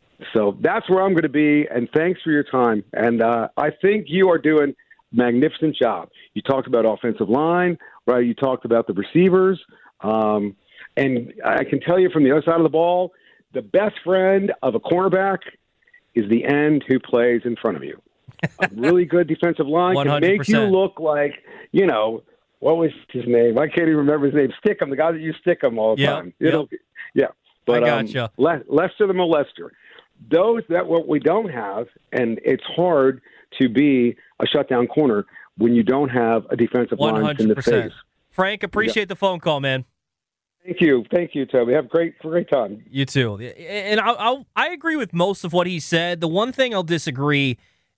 So that's where I'm going to be, and thanks for your time. And uh, I think you are doing a magnificent job. You talked about offensive line, right? You talked about the receivers. Um, and I can tell you from the other side of the ball, the best friend of a cornerback is the end who plays in front of you. A really good defensive line one hundred percent. can make you look like, you know, what was his name? I can't even remember his name. Stickum, the guy that used Stickum all the yep, time. It'll, yep. Yeah. But, I gotcha. Um, Le- Lester the molester. Those that what we don't have, and it's hard to be a shutdown corner when you don't have a defensive line in the face. Frank, appreciate yeah. the phone call, man. Thank you. Thank you, Toby. Have a great, great time. You too. And I'll, I'll, I agree with most of what he said. The one thing I'll disagree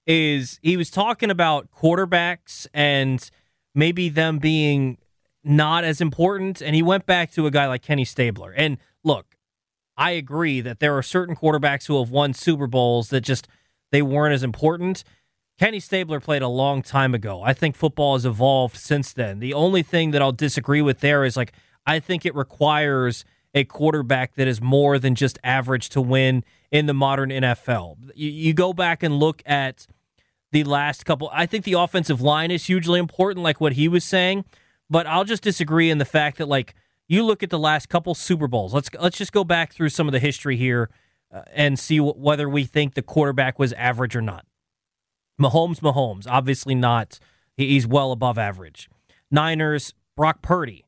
is he was talking about quarterbacks and maybe them being not as important, and he went back to a guy like Kenny Stabler. And look, I agree that there are certain quarterbacks who have won Super Bowls that just they weren't as important. Kenny Stabler played a long time ago. I think football has evolved since then. The only thing that I'll disagree with there is like I think it requires a quarterback that is more than just average to win in the modern N F L. You, you go back and look at the last couple. I think the offensive line is hugely important, like what he was saying, but I'll just disagree in the fact that like you look at the last couple Super Bowls. Let's let's just go back through some of the history here uh, and see w- whether we think the quarterback was average or not. Mahomes, Mahomes, obviously not. He's well above average. Niners, Brock Purdy.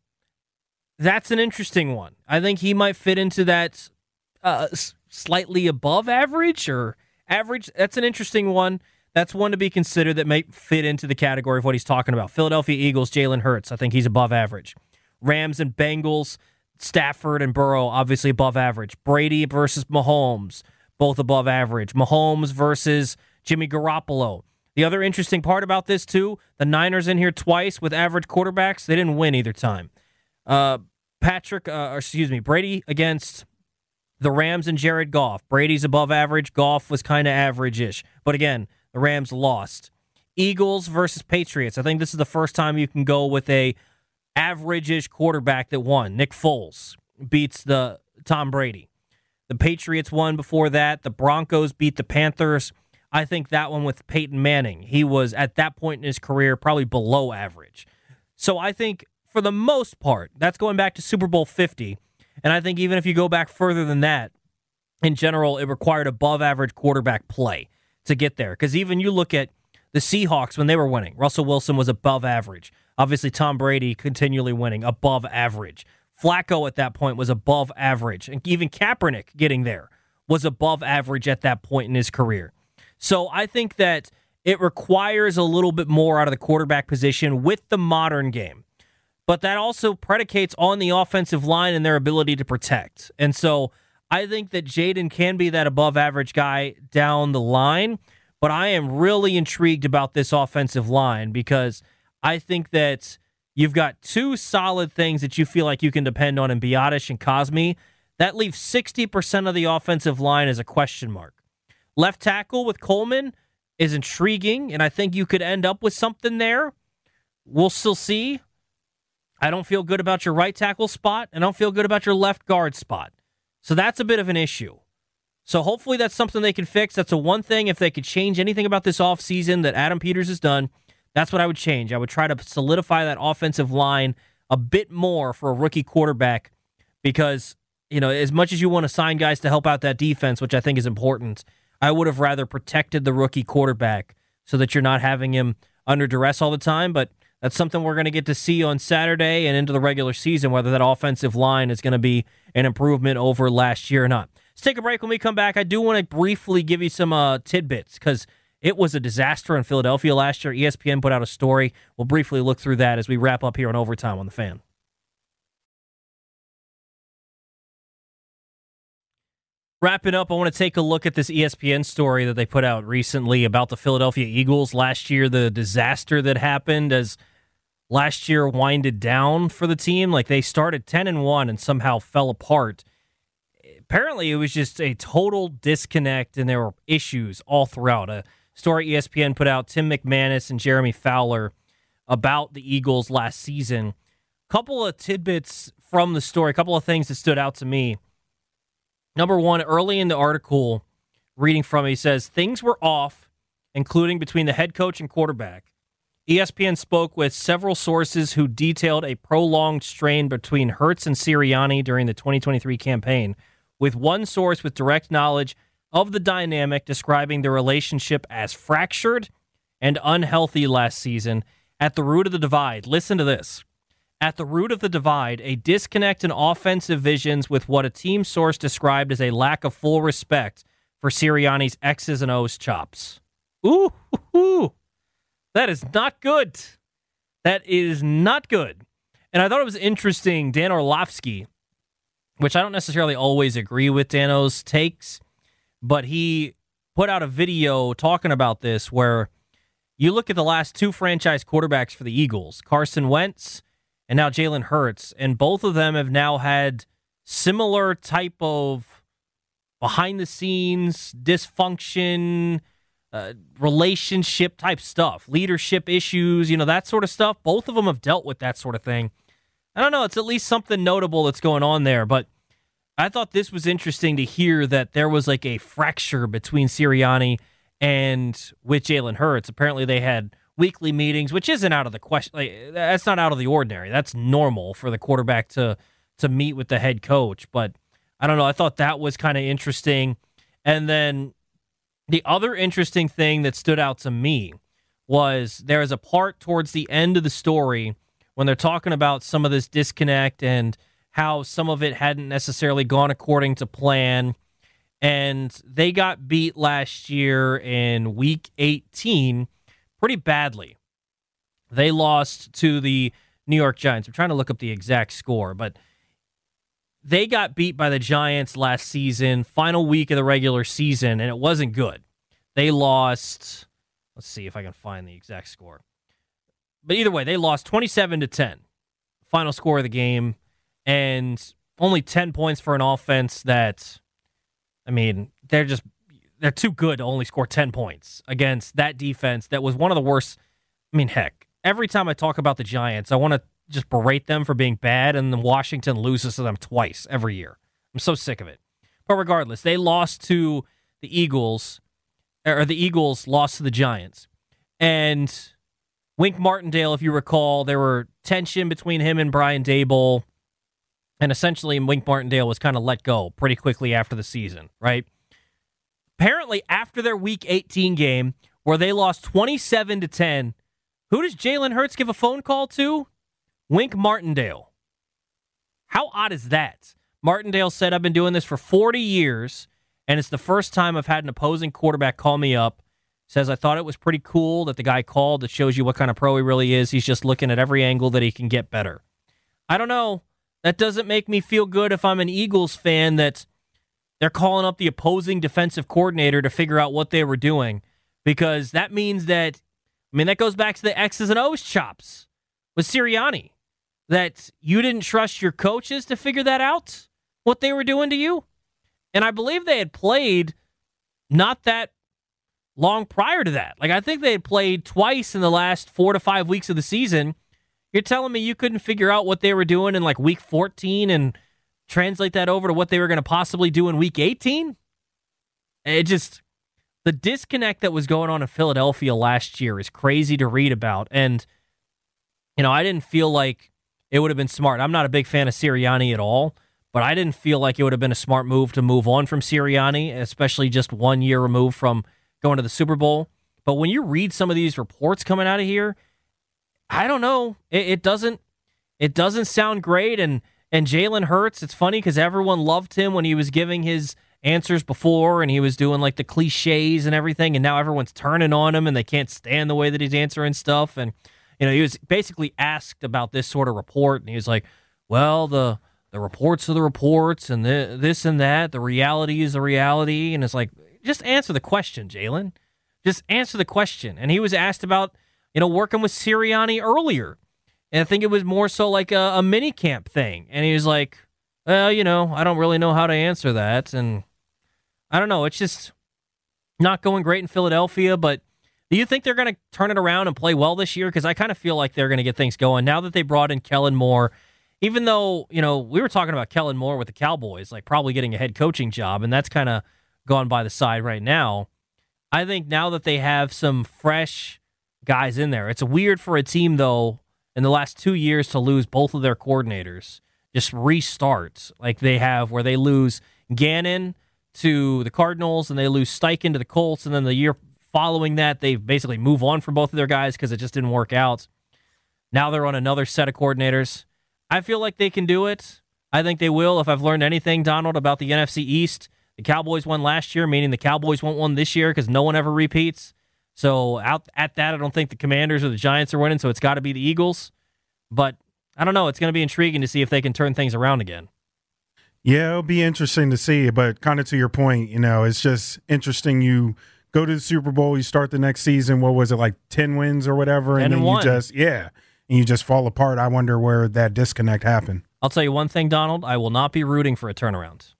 That's an interesting one. I think he might fit into that uh, slightly above average or average. That's an interesting one. That's one to be considered that may fit into the category of what he's talking about. Philadelphia Eagles, Jalen Hurts. I think he's above average. Rams and Bengals, Stafford and Burrow, obviously above average. Brady versus Mahomes, both above average. Mahomes versus Jimmy Garoppolo. The other interesting part about this, too, the Niners in here twice with average quarterbacks. They didn't win either time. Uh, Patrick, uh, or excuse me, Brady against the Rams and Jared Goff. Brady's above average. Goff was kind of average-ish. But again, the Rams lost. Eagles versus Patriots. I think this is the first time you can go with a average-ish quarterback that won. Nick Foles beats the Tom Brady. The Patriots won before that. The Broncos beat the Panthers. I think that one with Peyton Manning, he was at that point in his career probably below average. So I think for the most part, that's going back to Super Bowl fifty. And I think even if you go back further than that, in general, it required above average quarterback play to get there. Because even you look at the Seahawks when they were winning, Russell Wilson was above average. Obviously, Tom Brady continually winning, above average. Flacco at that point was above average. And even Kaepernick getting there was above average at that point in his career. So I think that it requires a little bit more out of the quarterback position with the modern game. But that also predicates on the offensive line and their ability to protect. And so I think that Jaden can be that above average guy down the line. But I am really intrigued about this offensive line because I think that you've got two solid things that you feel like you can depend on in Biadasz and Cosmi. That leaves sixty percent of the offensive line as a question mark. Left tackle with Coleman is intriguing, and I think you could end up with something there. We'll still see. I don't feel good about your right tackle spot, and I don't feel good about your left guard spot. So that's a bit of an issue. So hopefully that's something they can fix. That's a one thing. If they could change anything about this offseason that Adam Peters has done, that's what I would change. I would try to solidify that offensive line a bit more for a rookie quarterback because, you know, as much as you want to sign guys to help out that defense, which I think is important, I would have rather protected the rookie quarterback so that you're not having him under duress all the time. But that's something we're going to get to see on Saturday and into the regular season, whether that offensive line is going to be an improvement over last year or not. Let's take a break. When we come back, I do want to briefly give you some uh, tidbits because it was a disaster in Philadelphia last year. E S P N put out a story. We'll briefly look through that as we wrap up here on Overtime on the Fan. Wrapping up, I want to take a look at this E S P N story that they put out recently about the Philadelphia Eagles last year, the disaster that happened as last year winded down for the team. Like they started ten and one and somehow fell apart. Apparently, it was just a total disconnect and there were issues all throughout. A story E S P N put out, Tim McManus and Jeremy Fowler, about the Eagles last season. Couple of tidbits from the story, a couple of things that stood out to me. Number one, early in the article, reading from it, he says, things were off, including between the head coach and quarterback. E S P N spoke with several sources who detailed a prolonged strain between Hurts and Sirianni during the twenty twenty-three campaign, with one source with direct knowledge of the dynamic describing the relationship as fractured and unhealthy last season. At the root of the divide, listen to this. At the root of the divide, a disconnect in offensive visions with what a team source described as a lack of full respect for Sirianni's X's and O's chops. Ooh, ooh, that is not good. That is not good. And I thought it was interesting, Dan Orlovsky, which I don't necessarily always agree with Dano's takes, but he put out a video talking about this where you look at the last two franchise quarterbacks for the Eagles, Carson Wentz and now Jalen Hurts, and both of them have now had similar type of behind-the-scenes dysfunction, uh, relationship type stuff, leadership issues, you know, that sort of stuff. Both of them have dealt with that sort of thing. I don't know, it's at least something notable that's going on there, but I thought this was interesting to hear that there was like a fracture between Sirianni and with Jalen Hurts. Apparently they had weekly meetings, which isn't out of the question. Like, that's not out of the ordinary. That's normal for the quarterback to to meet with the head coach. But I don't know. I thought that was kind of interesting. And then the other interesting thing that stood out to me was there is a part towards the end of the story when they're talking about some of this disconnect and how some of it hadn't necessarily gone according to plan. And they got beat last year in week eighteen pretty badly. They lost to the New York Giants. I'm trying to look up the exact score, but they got beat by the Giants last season, final week of the regular season, and it wasn't good. They lost, let's see if I can find the exact score. But either way, they lost twenty-seven to ten. Final score of the game, and only ten points for an offense that, I mean, they're just they're too good to only score ten points against that defense that was one of the worst. I mean, heck, every time I talk about the Giants, I want to just berate them for being bad, and then Washington loses to them twice every year. I'm so sick of it. But regardless, they lost to the Eagles, or the Eagles lost to the Giants. And Wink Martindale, if you recall, there were tension between him and Brian Daboll, and essentially Wink Martindale was kind of let go pretty quickly after the season, right? Apparently, after their Week eighteen game, where they lost twenty-seven to ten, who does Jalen Hurts give a phone call to? Wink Martindale. How odd is that? Martindale said, I've been doing this for forty years, and it's the first time I've had an opposing quarterback call me up. Says, I thought it was pretty cool that the guy called. That shows you what kind of pro he really is. He's just looking at every angle that he can get better. I don't know. That doesn't make me feel good if I'm an Eagles fan that they're calling up the opposing defensive coordinator to figure out what they were doing, because that means that, I mean, that goes back to the X's and O's chops with Sirianni, that you didn't trust your coaches to figure that out, what they were doing to you. And I believe they had played not that long prior to that. Like, I think they had played twice in the last four to five weeks of the season. You're telling me you couldn't figure out what they were doing in like week fourteen and translate that over to what they were going to possibly do in week eighteen? It just, the disconnect that was going on in Philadelphia last year is crazy to read about. And, you know, I didn't feel like it would have been smart. I'm not a big fan of Sirianni at all, but I didn't feel like it would have been a smart move to move on from Sirianni, especially just one year removed from going to the Super Bowl. But when you read some of these reports coming out of here, I don't know. It, it doesn't it doesn't sound great. And, and Jalen Hurts, it's funny because everyone loved him when he was giving his answers before and he was doing like the cliches and everything, and now everyone's turning on him and they can't stand the way that he's answering stuff. And you know, he was basically asked about this sort of report, and he was like, well, the the reports are the reports, and the, this and that. The reality is the reality. And it's like, just answer the question, Jalen. Just answer the question. And he was asked about, you know, working with Sirianni earlier. And I think it was more so like a, a mini camp thing. And he was like, well, you know, I don't really know how to answer that. And I don't know. It's just not going great in Philadelphia, but do you think they're going to turn it around and play well this year? Because I kind of feel like they're going to get things going now that they brought in Kellen Moore. Even though, you know, we were talking about Kellen Moore with the Cowboys, like probably getting a head coaching job, and that's kind of gone by the side right now. I think now that they have some fresh guys in there, it's weird for a team, though, in the last two years to lose both of their coordinators, just restart like they have, where they lose Gannon to the Cardinals and they lose Steichen to the Colts, and then the year following that, they basically move on from both of their guys because it just didn't work out. Now they're on another set of coordinators. I feel like they can do it. I think they will. If I've learned anything, Donald, about the N F C East, the Cowboys won last year, meaning the Cowboys won't win this year because no one ever repeats. So out at that, I don't think the Commanders or the Giants are winning, so it's got to be the Eagles. But I don't know. It's going to be intriguing to see if they can turn things around again. Yeah, it'll be interesting to see. But kind of to your point, you know, it's just interesting. You go to the Super Bowl, you start the next season, what was it, like ten wins or whatever? And then you just, yeah, and you just fall apart. I wonder where that disconnect happened. I'll tell you one thing, Donald. I will not be rooting for a turnaround.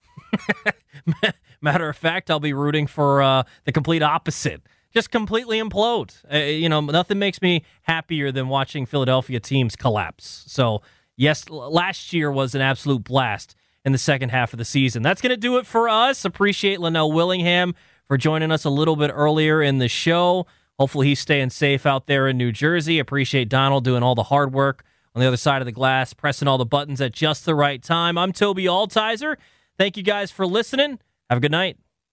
Matter of fact, I'll be rooting for uh, the complete opposite. Just completely implode. Uh, you know, nothing makes me happier than watching Philadelphia teams collapse. So, yes, last year was an absolute blast in the second half of the season. That's going to do it for us. Appreciate Linnell Willingham for joining us a little bit earlier in the show. Hopefully he's staying safe out there in New Jersey. Appreciate Donald doing all the hard work on the other side of the glass, pressing all the buttons at just the right time. I'm Toby Altizer. Thank you guys for listening. Have a good night.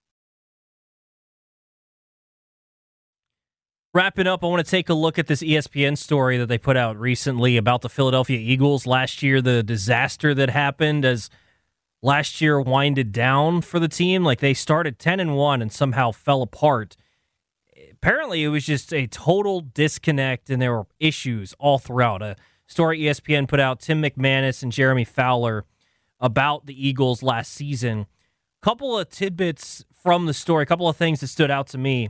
Wrapping up, I want to take a look at this E S P N story that they put out recently about the Philadelphia Eagles. Last year, the disaster that happened as last year winded down for the team. Like, they started ten and one and somehow fell apart. Apparently, it was just a total disconnect, and there were issues all throughout. A story E S P N put out, Tim McManus and Jeremy Fowler, about the Eagles last season. Couple of tidbits from the story, a couple of things that stood out to me.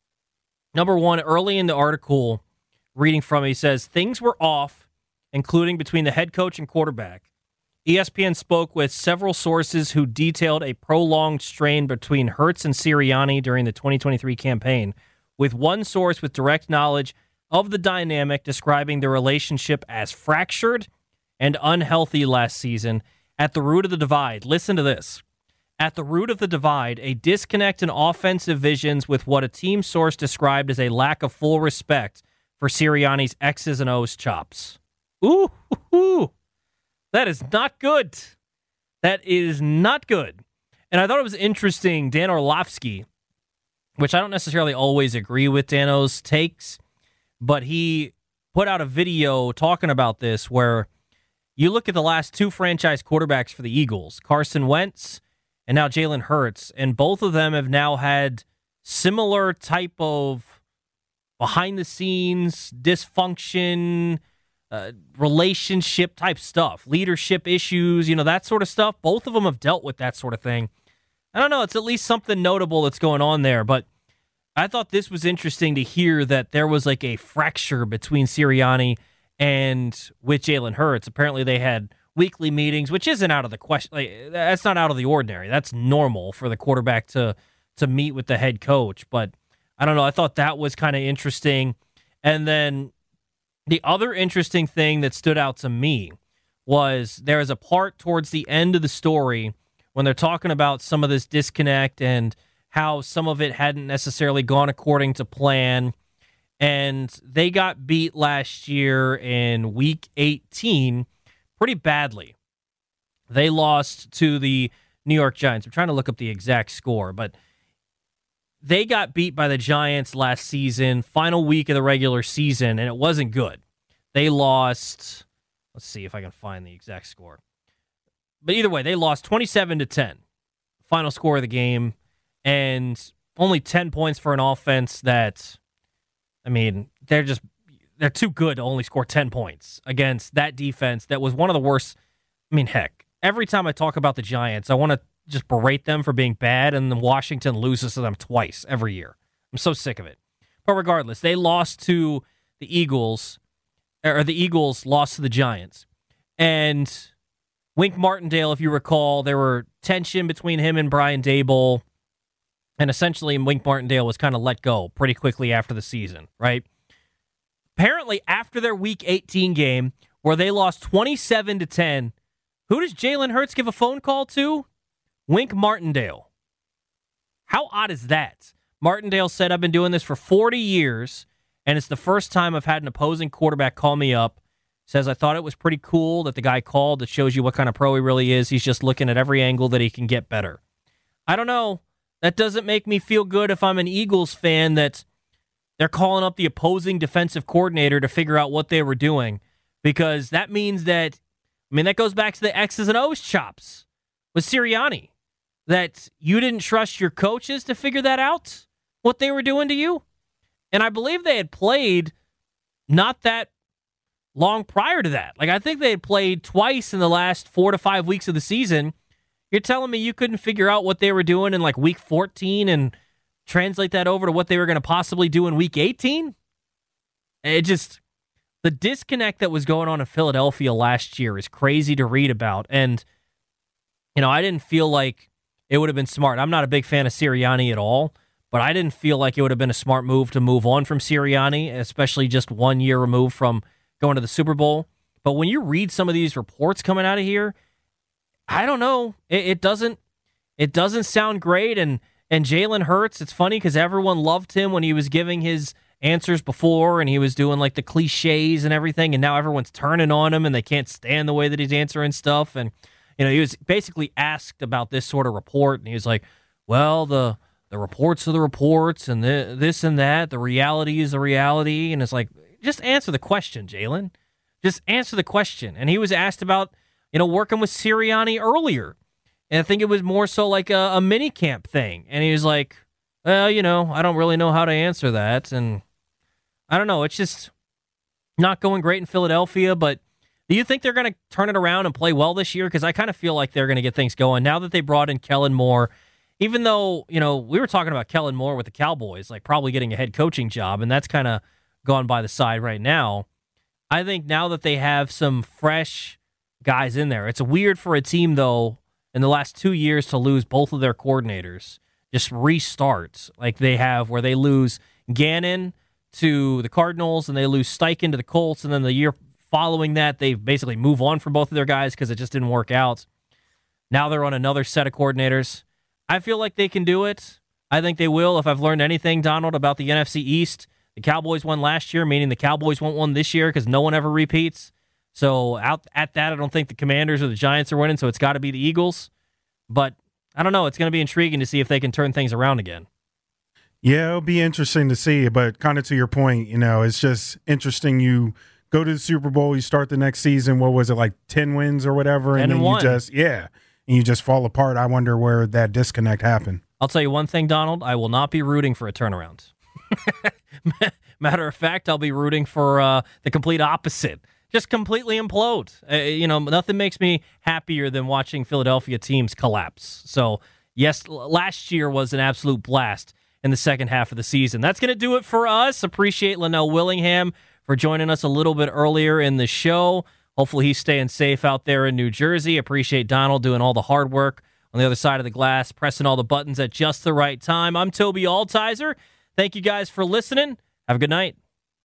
Number one, early in the article, reading from it, he says, things were off, including between the head coach and quarterback. E S P N spoke with several sources who detailed a prolonged strain between Hurts and Sirianni during the twenty twenty-three campaign, with one source with direct knowledge of the dynamic describing the relationship as fractured and unhealthy last season. At the root of the divide, listen to this. At the root of the divide, a disconnect in offensive visions with what a team source described as a lack of full respect for Sirianni's X's and O's chops. Ooh, ooh, ooh. That is not good. That is not good. And I thought it was interesting, Dan Orlovsky, which I don't necessarily always agree with Dano's takes, but he put out a video talking about this where you look at the last two franchise quarterbacks for the Eagles, Carson Wentz and now Jalen Hurts, and both of them have now had similar type of behind-the-scenes dysfunction, uh, relationship type stuff, leadership issues, you know, that sort of stuff. Both of them have dealt with that sort of thing. I don't know, it's at least something notable that's going on there, but I thought this was interesting to hear that there was like a fracture between Sirianni and with Jalen Hurts. Apparently they had weekly meetings, which isn't out of the question. Like, that's not out of the ordinary. That's normal for the quarterback to to meet with the head coach. But I don't know. I thought that was kind of interesting. And then the other interesting thing that stood out to me was there is a part towards the end of the story when they're talking about some of this disconnect and how some of it hadn't necessarily gone according to plan. And they got beat last year in week eighteen pretty badly. They lost to the New York Giants. I'm trying to look up the exact score, but they got beat by the Giants last season, final week of the regular season, and it wasn't good. They lost, let's see if I can find the exact score. But either way, they lost twenty-seven to ten. Final score of the game, and only ten points for an offense that, I mean, they're just, they're too good to only score ten points against that defense that was one of the worst. I mean, heck, every time I talk about the Giants, I want to just berate them for being bad, and then Washington loses to them twice every year. I'm so sick of it. But regardless, they lost to the Eagles, or the Eagles lost to the Giants. And Wink Martindale, if you recall, there were tension between him and Brian Daboll, and essentially Wink Martindale was kind of let go pretty quickly after the season, right? Apparently, after their Week eighteen game, where they lost twenty-seven to ten, who does Jalen Hurts give a phone call to? Wink Martindale. How odd is that? Martindale said, I've been doing this for forty years, and it's the first time I've had an opposing quarterback call me up. Says, I thought it was pretty cool that the guy called. That shows you what kind of pro he really is. He's just looking at every angle that he can get better. I don't know. That doesn't make me feel good if I'm an Eagles fan that they're calling up the opposing defensive coordinator to figure out what they were doing, because that means that, I mean, that goes back to the X's and O's chops with Sirianni, that you didn't trust your coaches to figure that out, what they were doing to you. And I believe they had played not that long prior to that. Like, I think they had played twice in the last four to five weeks of the season. You're telling me you couldn't figure out what they were doing in like week fourteen and translate that over to what they were going to possibly do in week eighteen? It just, the disconnect that was going on in Philadelphia last year is crazy to read about. And, you know, I didn't feel like it would have been smart. I'm not a big fan of Sirianni at all, but I didn't feel like it would have been a smart move to move on from Sirianni, especially just one year removed from going to the Super Bowl. But when you read some of these reports coming out of here, I don't know. It, it doesn't it doesn't sound great. And and Jalen Hurts, it's funny because everyone loved him when he was giving his answers before and he was doing like the cliches and everything, and now everyone's turning on him and they can't stand the way that he's answering stuff. And you know, he was basically asked about this sort of report, and he was like, well, the the reports are the reports, and the, this and that. The reality is the reality. And it's like, just answer the question, Jalen. Just answer the question. And he was asked about, you know, working with Sirianni earlier. And I think it was more so like a, a mini camp thing. And he was like, well, you know, I don't really know how to answer that. And I don't know. It's just not going great in Philadelphia. But do you think they're going to turn it around and play well this year? Because I kind of feel like they're going to get things going now that they brought in Kellen Moore. Even though, you know, we were talking about Kellen Moore with the Cowboys, like probably getting a head coaching job, and that's kind of gone by the side right now. I think now that they have some fresh guys in there, it's weird for a team, though, in the last two years to lose both of their coordinators, just restart like they have, where they lose Gannon to the Cardinals and they lose Steichen to the Colts, and then the year following that, they basically move on from both of their guys because it just didn't work out. Now they're on another set of coordinators. I feel like they can do it. I think they will. If I've learned anything, Donald, about the N F C East, the Cowboys won last year, meaning the Cowboys won't win this year because no one ever repeats. So out at that, I don't think the Commanders or the Giants are winning, so it's got to be the Eagles. But I don't know. It's going to be intriguing to see if they can turn things around again. Yeah, it'll be interesting to see. But kind of to your point, you know, it's just interesting. You go to the Super Bowl, you start the next season, what was it, like ten wins or whatever? And, and then one. you just, yeah, and you just fall apart. I wonder where that disconnect happened. I'll tell you one thing, Donald. I will not be rooting for a turnaround. Matter of fact, I'll be rooting for uh, the complete opposite. Just completely implode. Uh, you know, nothing makes me happier than watching Philadelphia teams collapse. So, yes, last year was an absolute blast in the second half of the season. That's going to do it for us. Appreciate Linnell Willingham for joining us a little bit earlier in the show. Hopefully he's staying safe out there in New Jersey. Appreciate Donald doing all the hard work on the other side of the glass, pressing all the buttons at just the right time. I'm Toby Altizer. Thank you guys for listening. Have a good night.